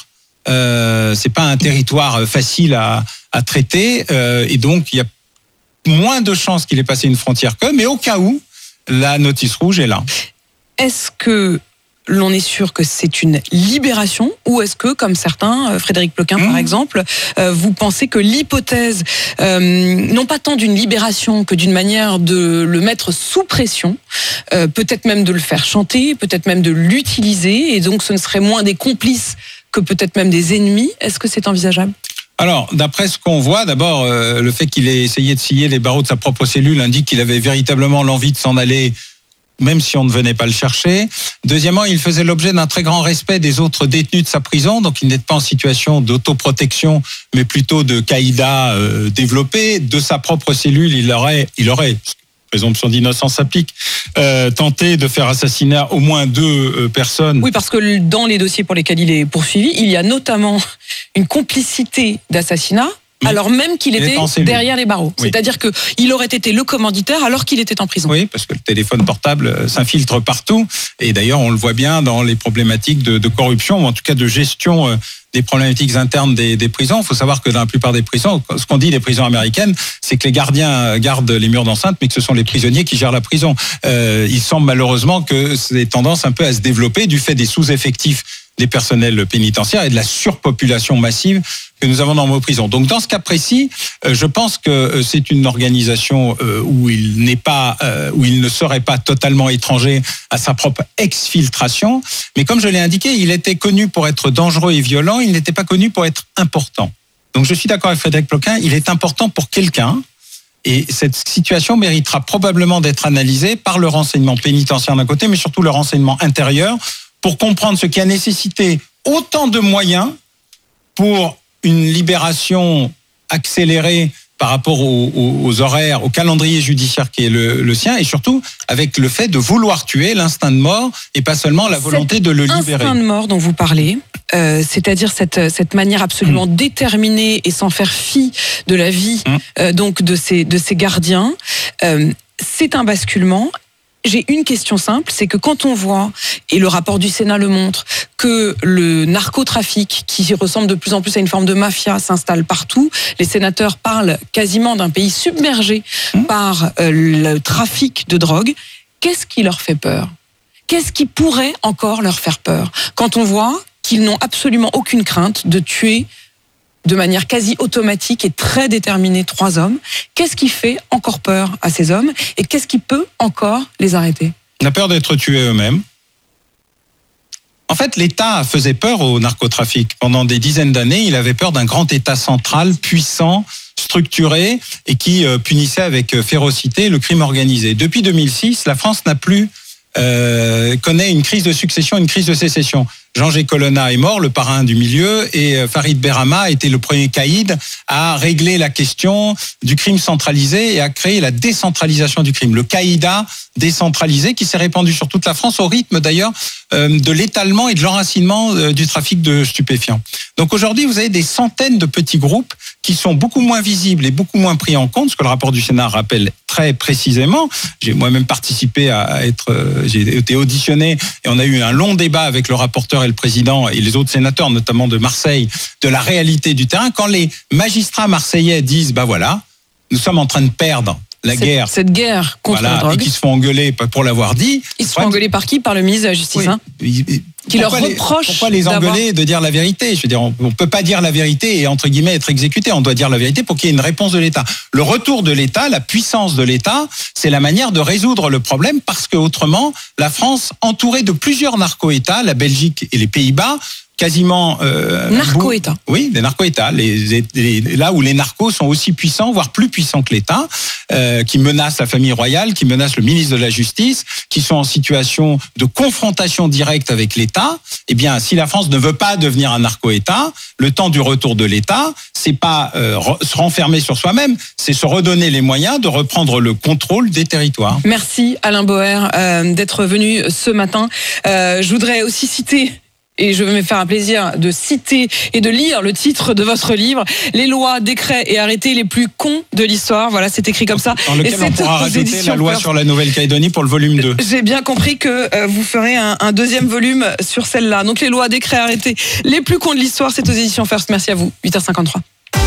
Euh, c'est pas un territoire facile à, à traiter, euh, et donc il y a moins de chances qu'il ait passé une frontière qu'eux, mais au cas où, la notice rouge est là. Est-ce que l'on est sûr que c'est une libération, ou est-ce que, comme certains, Frédéric Ploquin mmh. par exemple, euh, vous pensez que l'hypothèse, euh, non pas tant d'une libération que d'une manière de le mettre sous pression, euh, peut-être même de le faire chanter, peut-être même de l'utiliser, et donc ce ne serait moins des complices que peut-être même des ennemis? Est-ce que c'est envisageable? Alors, d'après ce qu'on voit, d'abord, euh, le fait qu'il ait essayé de scier les barreaux de sa propre cellule indique qu'il avait véritablement l'envie de s'en aller, même si on ne venait pas le chercher. Deuxièmement, il faisait l'objet d'un très grand respect des autres détenus de sa prison, donc il n'est pas en situation d'autoprotection, mais plutôt de caïda euh, développé. De sa propre cellule, il aurait, il aurait, présomption d'innocence s'applique, euh, tenté de faire assassiner au moins deux euh, personnes. Oui, parce que dans les dossiers pour lesquels il est poursuivi, il y a notamment une complicité d'assassinat, alors même qu'il était derrière les barreaux. Oui. C'est-à-dire qu'il aurait été le commanditaire alors qu'il était en prison. Oui, parce que le téléphone portable s'infiltre partout. Et d'ailleurs, on le voit bien dans les problématiques de, de corruption, ou en tout cas de gestion euh, des problématiques internes des, des prisons. Il faut savoir que dans la plupart des prisons, ce qu'on dit des prisons américaines, c'est que les gardiens gardent les murs d'enceinte, mais que ce sont les prisonniers qui gèrent la prison. Euh, il semble malheureusement que c'est tendance un peu à se développer du fait des sous-effectifs des personnels pénitentiaires et de la surpopulation massive que nous avons dans nos prisons. Donc dans ce cas précis, euh, je pense que euh, c'est une organisation euh, où il n'est pas, euh, où il ne serait pas totalement étranger à sa propre exfiltration. Mais comme je l'ai indiqué, il était connu pour être dangereux et violent. Il n'était pas connu pour être important. Donc je suis d'accord avec Frédéric Ploquin. Il est important pour quelqu'un. Et cette situation méritera probablement d'être analysée par le renseignement pénitentiaire d'un côté, mais surtout le renseignement intérieur, pour comprendre ce qui a nécessité autant de moyens pour une libération accélérée par rapport aux, aux, aux horaires, au calendrier judiciaire qui est le, le sien, et surtout avec le fait de vouloir tuer, l'instinct de mort, et pas seulement la volonté Cet de le libérer. L'instinct de mort dont vous parlez, euh, c'est-à-dire cette, cette manière absolument mmh. déterminée et sans faire fi de la vie mmh. euh, donc de ces, de ces gardiens, euh, c'est un basculement. J'ai une question simple, c'est que quand on voit, et le rapport du Sénat le montre, que le narcotrafic, qui ressemble de plus en plus à une forme de mafia, s'installe partout, les sénateurs parlent quasiment d'un pays submergé mmh. par euh, le trafic de drogue, qu'est-ce qui leur fait peur ? Qu'est-ce qui pourrait encore leur faire peur ? Quand on voit qu'ils n'ont absolument aucune crainte de tuer de manière quasi automatique et très déterminée trois hommes. Qu'est-ce qui fait encore peur à ces hommes et qu'est-ce qui peut encore les arrêter ? On a peur d'être tués eux-mêmes. En fait, l'État faisait peur au narcotrafic. Pendant des dizaines d'années, il avait peur d'un grand État central, puissant, structuré et qui punissait avec férocité le crime organisé. Depuis deux mille six, la France n'a plus euh, connaît une crise de succession, une crise de sécession. Jean-G. Colonna est mort, le parrain du milieu, et Farid Berama a été le premier caïd à régler la question du crime centralisé et à créer la décentralisation du crime. Le caïda décentralisé qui s'est répandu sur toute la France au rythme d'ailleurs de l'étalement et de l'enracinement du trafic de stupéfiants. Donc aujourd'hui, vous avez des centaines de petits groupes qui sont beaucoup moins visibles et beaucoup moins pris en compte, ce que le rapport du Sénat rappelle très précisément. J'ai moi-même participé à être, j'ai été auditionné et on a eu un long débat avec le rapporteur et le président et les autres sénateurs, notamment de Marseille, de la réalité du terrain. Quand les magistrats marseillais disent, bah voilà, nous sommes en train de perdre la cette, guerre. Cette guerre contre voilà, la drogue. Et qui se font engueuler pour l'avoir dit. Ils se font engueuler par qui ? Par le ministre de la Justice. Oui. Hein qui leur reproche. Pourquoi les engueuler de dire la vérité ? Je veux dire, on ne peut pas dire la vérité et entre guillemets être exécuté. On doit dire la vérité pour qu'il y ait une réponse de l'État. Le retour de l'État, la puissance de l'État, c'est la manière de résoudre le problème parce que autrement, la France, entourée de plusieurs narco-États, la Belgique et les Pays-Bas, quasiment euh, narco-État. Oui, des narco-États. Les, les, là où les narcos sont aussi puissants, voire plus puissants que l'État, euh, qui menacent la famille royale, qui menacent le ministre de la Justice, qui sont en situation de confrontation directe avec l'État. Eh bien, si la France ne veut pas devenir un narco-État, le temps du retour de l'État, c'est pas euh, se renfermer sur soi-même, c'est se redonner les moyens de reprendre le contrôle des territoires. Merci Alain Boer euh, d'être venu ce matin. Euh, je voudrais aussi citer. Et je vais me faire un plaisir de citer et de lire le titre de votre livre, Les lois, décrets et arrêtés les plus cons de l'histoire. Voilà, c'est écrit comme ça. Dans lequel et on pourra rajouter la loi sur la Nouvelle-Calédonie pour le volume deux. J'ai bien compris que euh, vous ferez un, un deuxième volume sur celle-là. Donc les lois, décrets, arrêtés les plus cons de l'histoire, c'est aux éditions First. Merci à vous. huit heures cinquante-trois.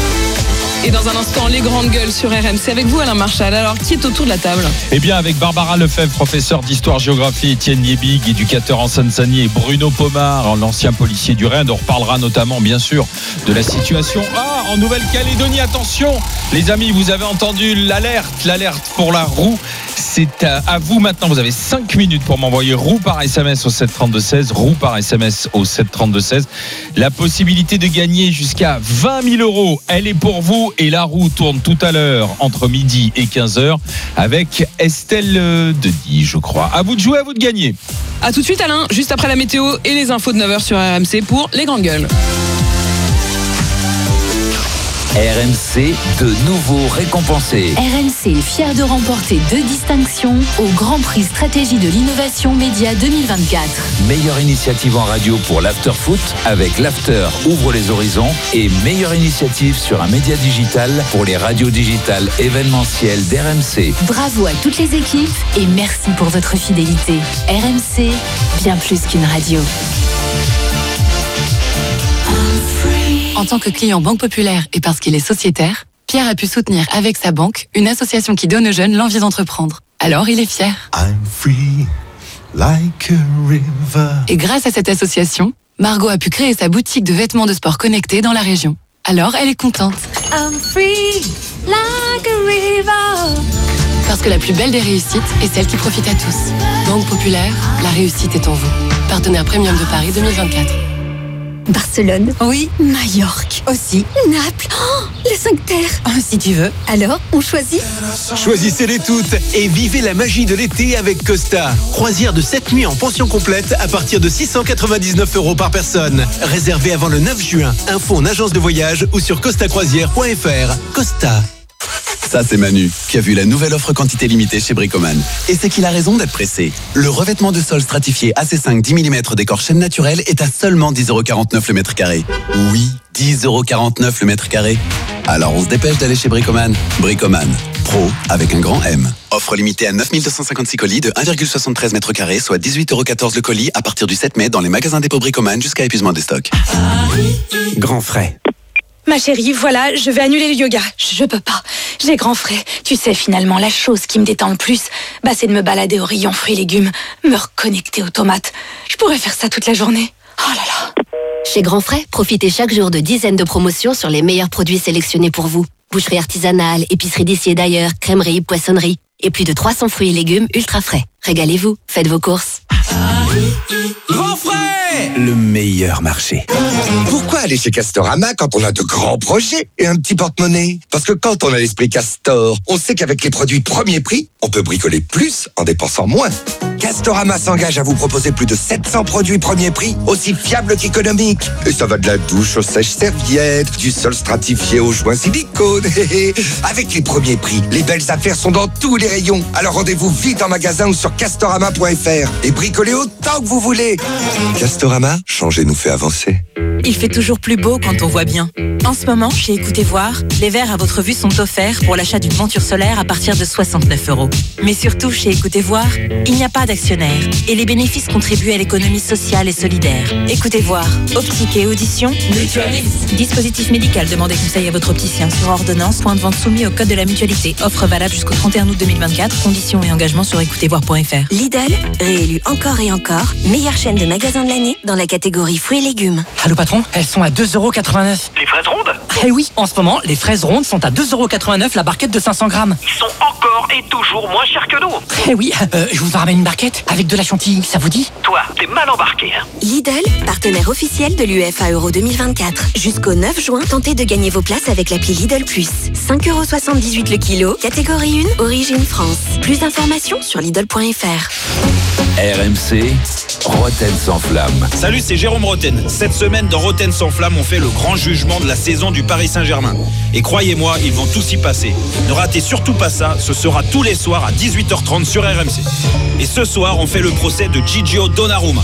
Et dans un instant, les grandes gueules sur R M C avec vous, Alain Marchal. Alors, qui est autour de la table ? Eh bien, avec Barbara Lefebvre, professeur d'histoire-géographie, Étienne Liebig, éducateur en Seine-Saint-Denis, et Bruno Pomar, l'ancien policier du Rhin. On reparlera notamment, bien sûr, de la situation ah, en Nouvelle-Calédonie. Attention, les amis, vous avez entendu l'alerte, l'alerte pour la roue. C'est à, à vous maintenant. Vous avez cinq minutes pour m'envoyer roue par S M S au sept trente-deux seize. Roue par S M S au sept trente-deux seize. La possibilité de gagner jusqu'à vingt mille euros, elle est pour vous. Et la roue tourne tout à l'heure entre midi et quinze heures avec Estelle Denis, je crois. À vous de jouer, à vous de gagner. A tout de suite Alain, juste après la météo et les infos de neuf heures sur R M C pour les grandes gueules. R M C, de nouveau récompensé. R M C est fier de remporter deux distinctions au Grand Prix Stratégie de l'Innovation Média deux mille vingt-quatre. Meilleure initiative en radio pour l'After-Foot avec l'After Ouvre les Horizons et meilleure initiative sur un média digital pour les radios digitales événementielles d'R M C. Bravo à toutes les équipes et merci pour votre fidélité. R M C, bien plus qu'une radio. En tant que client Banque Populaire et parce qu'il est sociétaire, Pierre a pu soutenir avec sa banque une association qui donne aux jeunes l'envie d'entreprendre. Alors il est fier. I'm free, like a river. Et grâce à cette association, Margot a pu créer sa boutique de vêtements de sport connectés dans la région. Alors elle est contente. I'm free, like a river. Parce que la plus belle des réussites est celle qui profite à tous. Banque Populaire, la réussite est en vous. Partenaire Premium de Paris deux mille vingt-quatre. Barcelone. Oui. Majorque. Aussi. Naples. Oh, les cinq terres. Oh, si tu veux. Alors, on choisit? Choisissez-les toutes et vivez la magie de l'été avec Costa. Croisière de sept nuits en pension complète à partir de six cent quatre-vingt-dix-neuf euros par personne. Réservé avant le neuf juin. Info en agence de voyage ou sur costa croisière point f r. Costa. Ça, c'est Manu, qui a vu la nouvelle offre quantité limitée chez Bricoman. Et c'est qu'il a raison d'être pressé. Le revêtement de sol stratifié A C cinq dix millimètres décor chêne naturel est à seulement dix euros quarante-neuf le mètre carré. Oui, dix euros quarante-neuf le mètre carré. Alors on se dépêche d'aller chez Bricoman. Bricoman, pro avec un grand M. Offre limitée à neuf mille deux cent cinquante-six colis de un virgule soixante-treize mètres carrés, soit dix-huit euros quatorze le colis à partir du sept mai dans les magasins dépôt Bricoman jusqu'à épuisement des stocks. Grand frais. Ma chérie, voilà, je vais annuler le yoga. Je peux pas. J'ai grand frais. Tu sais, finalement, la chose qui me détend le plus, bah, c'est de me balader au rayon fruits et légumes, me reconnecter aux tomates. Je pourrais faire ça toute la journée. Oh là là. Chez Grand Frais, profitez chaque jour de dizaines de promotions sur les meilleurs produits sélectionnés pour vous. Boucherie artisanale, épicerie d'ici et d'ailleurs, crèmerie, poissonnerie et plus de trois cents fruits et légumes ultra frais. Régalez-vous, faites vos courses. Grand frais, le meilleur marché. Pourquoi aller chez Castorama quand on a de grands projets et un petit porte-monnaie? Parce que quand on a l'esprit Castor, on sait qu'avec les produits premier prix, on peut bricoler plus en dépensant moins. Castorama s'engage à vous proposer plus de sept cents produits premier prix, aussi fiables qu'économiques. Et ça va de la douche aux sèches-serviettes, du sol stratifié aux joints silicone. Avec les premiers prix, les belles affaires sont dans tous les rayons. Alors rendez-vous vite en magasin ou sur castorama point f r et bricolez autant que vous voulez. Castorama, changer nous fait avancer. Il fait toujours plus beau quand on voit bien. En ce moment, chez Écoutez Voir, les verres à votre vue sont offerts pour l'achat d'une monture solaire à partir de soixante-neuf euros. Mais surtout, chez Écoutez Voir, il n'y a pas d'actionnaire et les bénéfices contribuent à l'économie sociale et solidaire. Écoutez Voir, optique et audition, mutualiste. Dispositif médical, demandez conseil à votre opticien sur ordonnance, point de vente soumis au code de la mutualité. Offre valable jusqu'au trente et un août deux mille vingt-quatre. Conditions et engagements sur écoutez voir point f r. Lidl, réélu encore et encore, meilleure chaîne de magasins de l'année dans la catégorie fruits et légumes. Allô patron, elles sont à deux euros quatre-vingt-neuf. Les fraises rondes? Eh oui, en ce moment, les fraises rondes sont à deux euros quatre-vingt-neuf la barquette de cinq cents grammes. Ils sont encore et toujours moins chers que nous. Eh oui, euh, je vous en ramène une barquette avec de la chantilly, ça vous dit? Toi, t'es mal embarqué. Hein. Lidl, partenaire officiel de l'U E F A Euro deux mille vingt-quatre. Jusqu'au neuf juin, tentez de gagner vos places avec l'appli Lidl Plus. cinq euros soixante-dix-huit le kilo, catégorie un, origine France. Plus d'informations sur lidl point f r. R M C, Roten sans flamme. Salut, c'est Jérôme Roten. Cette semaine, dans Roten sans flamme, on fait le grand jugement de la saison du Paris Saint-Germain. Et croyez-moi, ils vont tous y passer. Ne ratez surtout pas ça, ce sera tous les soirs à dix-huit heures trente sur R M C. Et ce soir, on fait le procès de Gigio Donnarumma.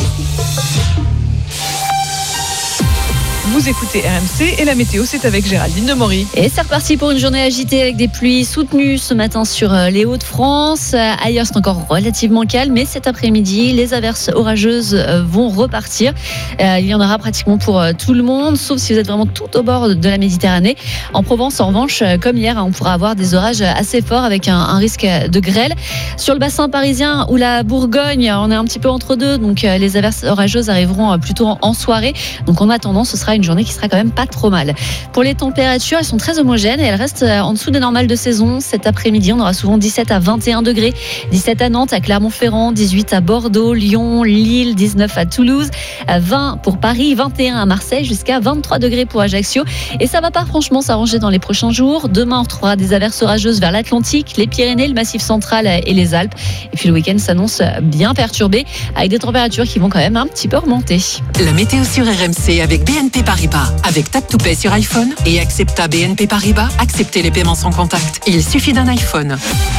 Vous écoutez R M C et la météo, c'est avec Géraldine de Maury. Et c'est reparti pour une journée agitée avec des pluies soutenues ce matin sur les Hauts-de-France. Ailleurs, c'est encore relativement calme, mais cet après-midi, les averses orageuses vont repartir. Il y en aura pratiquement pour tout le monde, sauf si vous êtes vraiment tout au bord de la Méditerranée. En Provence, en revanche, comme hier, on pourra avoir des orages assez forts avec un, un risque de grêle. Sur le bassin parisien ou la Bourgogne, on est un petit peu entre deux, donc les averses orageuses arriveront plutôt en soirée. Donc en attendant, ce sera une journée qui sera quand même pas trop mal. Pour les températures, elles sont très homogènes et elles restent en dessous des normales de saison. Cet après-midi, on aura souvent dix-sept à vingt et un degrés. dix-sept à Nantes, à Clermont-Ferrand, dix-huit à Bordeaux, Lyon, Lille, dix-neuf à Toulouse, vingt pour Paris, vingt et un à Marseille, jusqu'à vingt-trois degrés pour Ajaccio. Et ça va pas franchement s'arranger dans les prochains jours. Demain, on retrouvera des averses orageuses vers l'Atlantique, les Pyrénées, le Massif central et les Alpes. Et puis le week-end s'annonce bien perturbé avec des températures qui vont quand même un petit peu remonter. La météo sur R M C avec B N P Paribas. Avec Tap to Pay sur iPhone et Accepta B N P Paribas, acceptez les paiements sans contact. Il suffit d'un iPhone.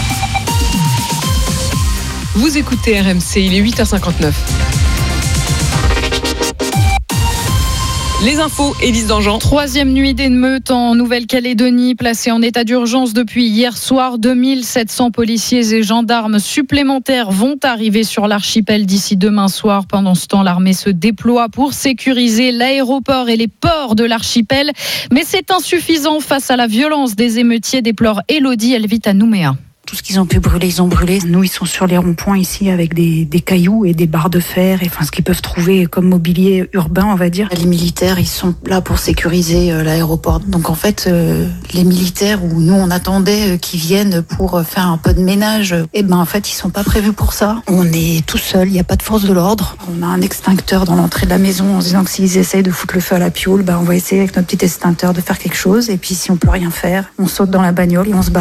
Vous écoutez R M C, il est huit heures cinquante-neuf. Les infos, Élise Dangean. Troisième nuit d'émeute en Nouvelle-Calédonie, placée en état d'urgence depuis hier soir. deux mille sept cents policiers et gendarmes supplémentaires vont arriver sur l'archipel d'ici demain soir. Pendant ce temps, l'armée se déploie pour sécuriser l'aéroport et les ports de l'archipel. Mais c'est insuffisant face à la violence des émeutiers, déplore Élodie, elle vit à Nouméa. Tout ce qu'ils ont pu brûler, ils ont brûlé. Nous, ils sont sur les ronds-points ici avec des, des cailloux et des barres de fer, et enfin ce qu'ils peuvent trouver comme mobilier urbain, on va dire. Les militaires, ils sont là pour sécuriser euh, l'aéroport. Donc en fait, euh, les militaires où nous on attendait euh, qu'ils viennent pour euh, faire un peu de ménage, euh, eh ben en fait ils sont pas prévus pour ça. On est tout seul, il n'y a pas de force de l'ordre. On a un extincteur dans l'entrée de la maison en se disant que s'ils essayent de foutre le feu à la pioule, ben on va essayer avec notre petit extincteur de faire quelque chose. Et puis si on peut rien faire, on saute dans la bagnole et on se barre.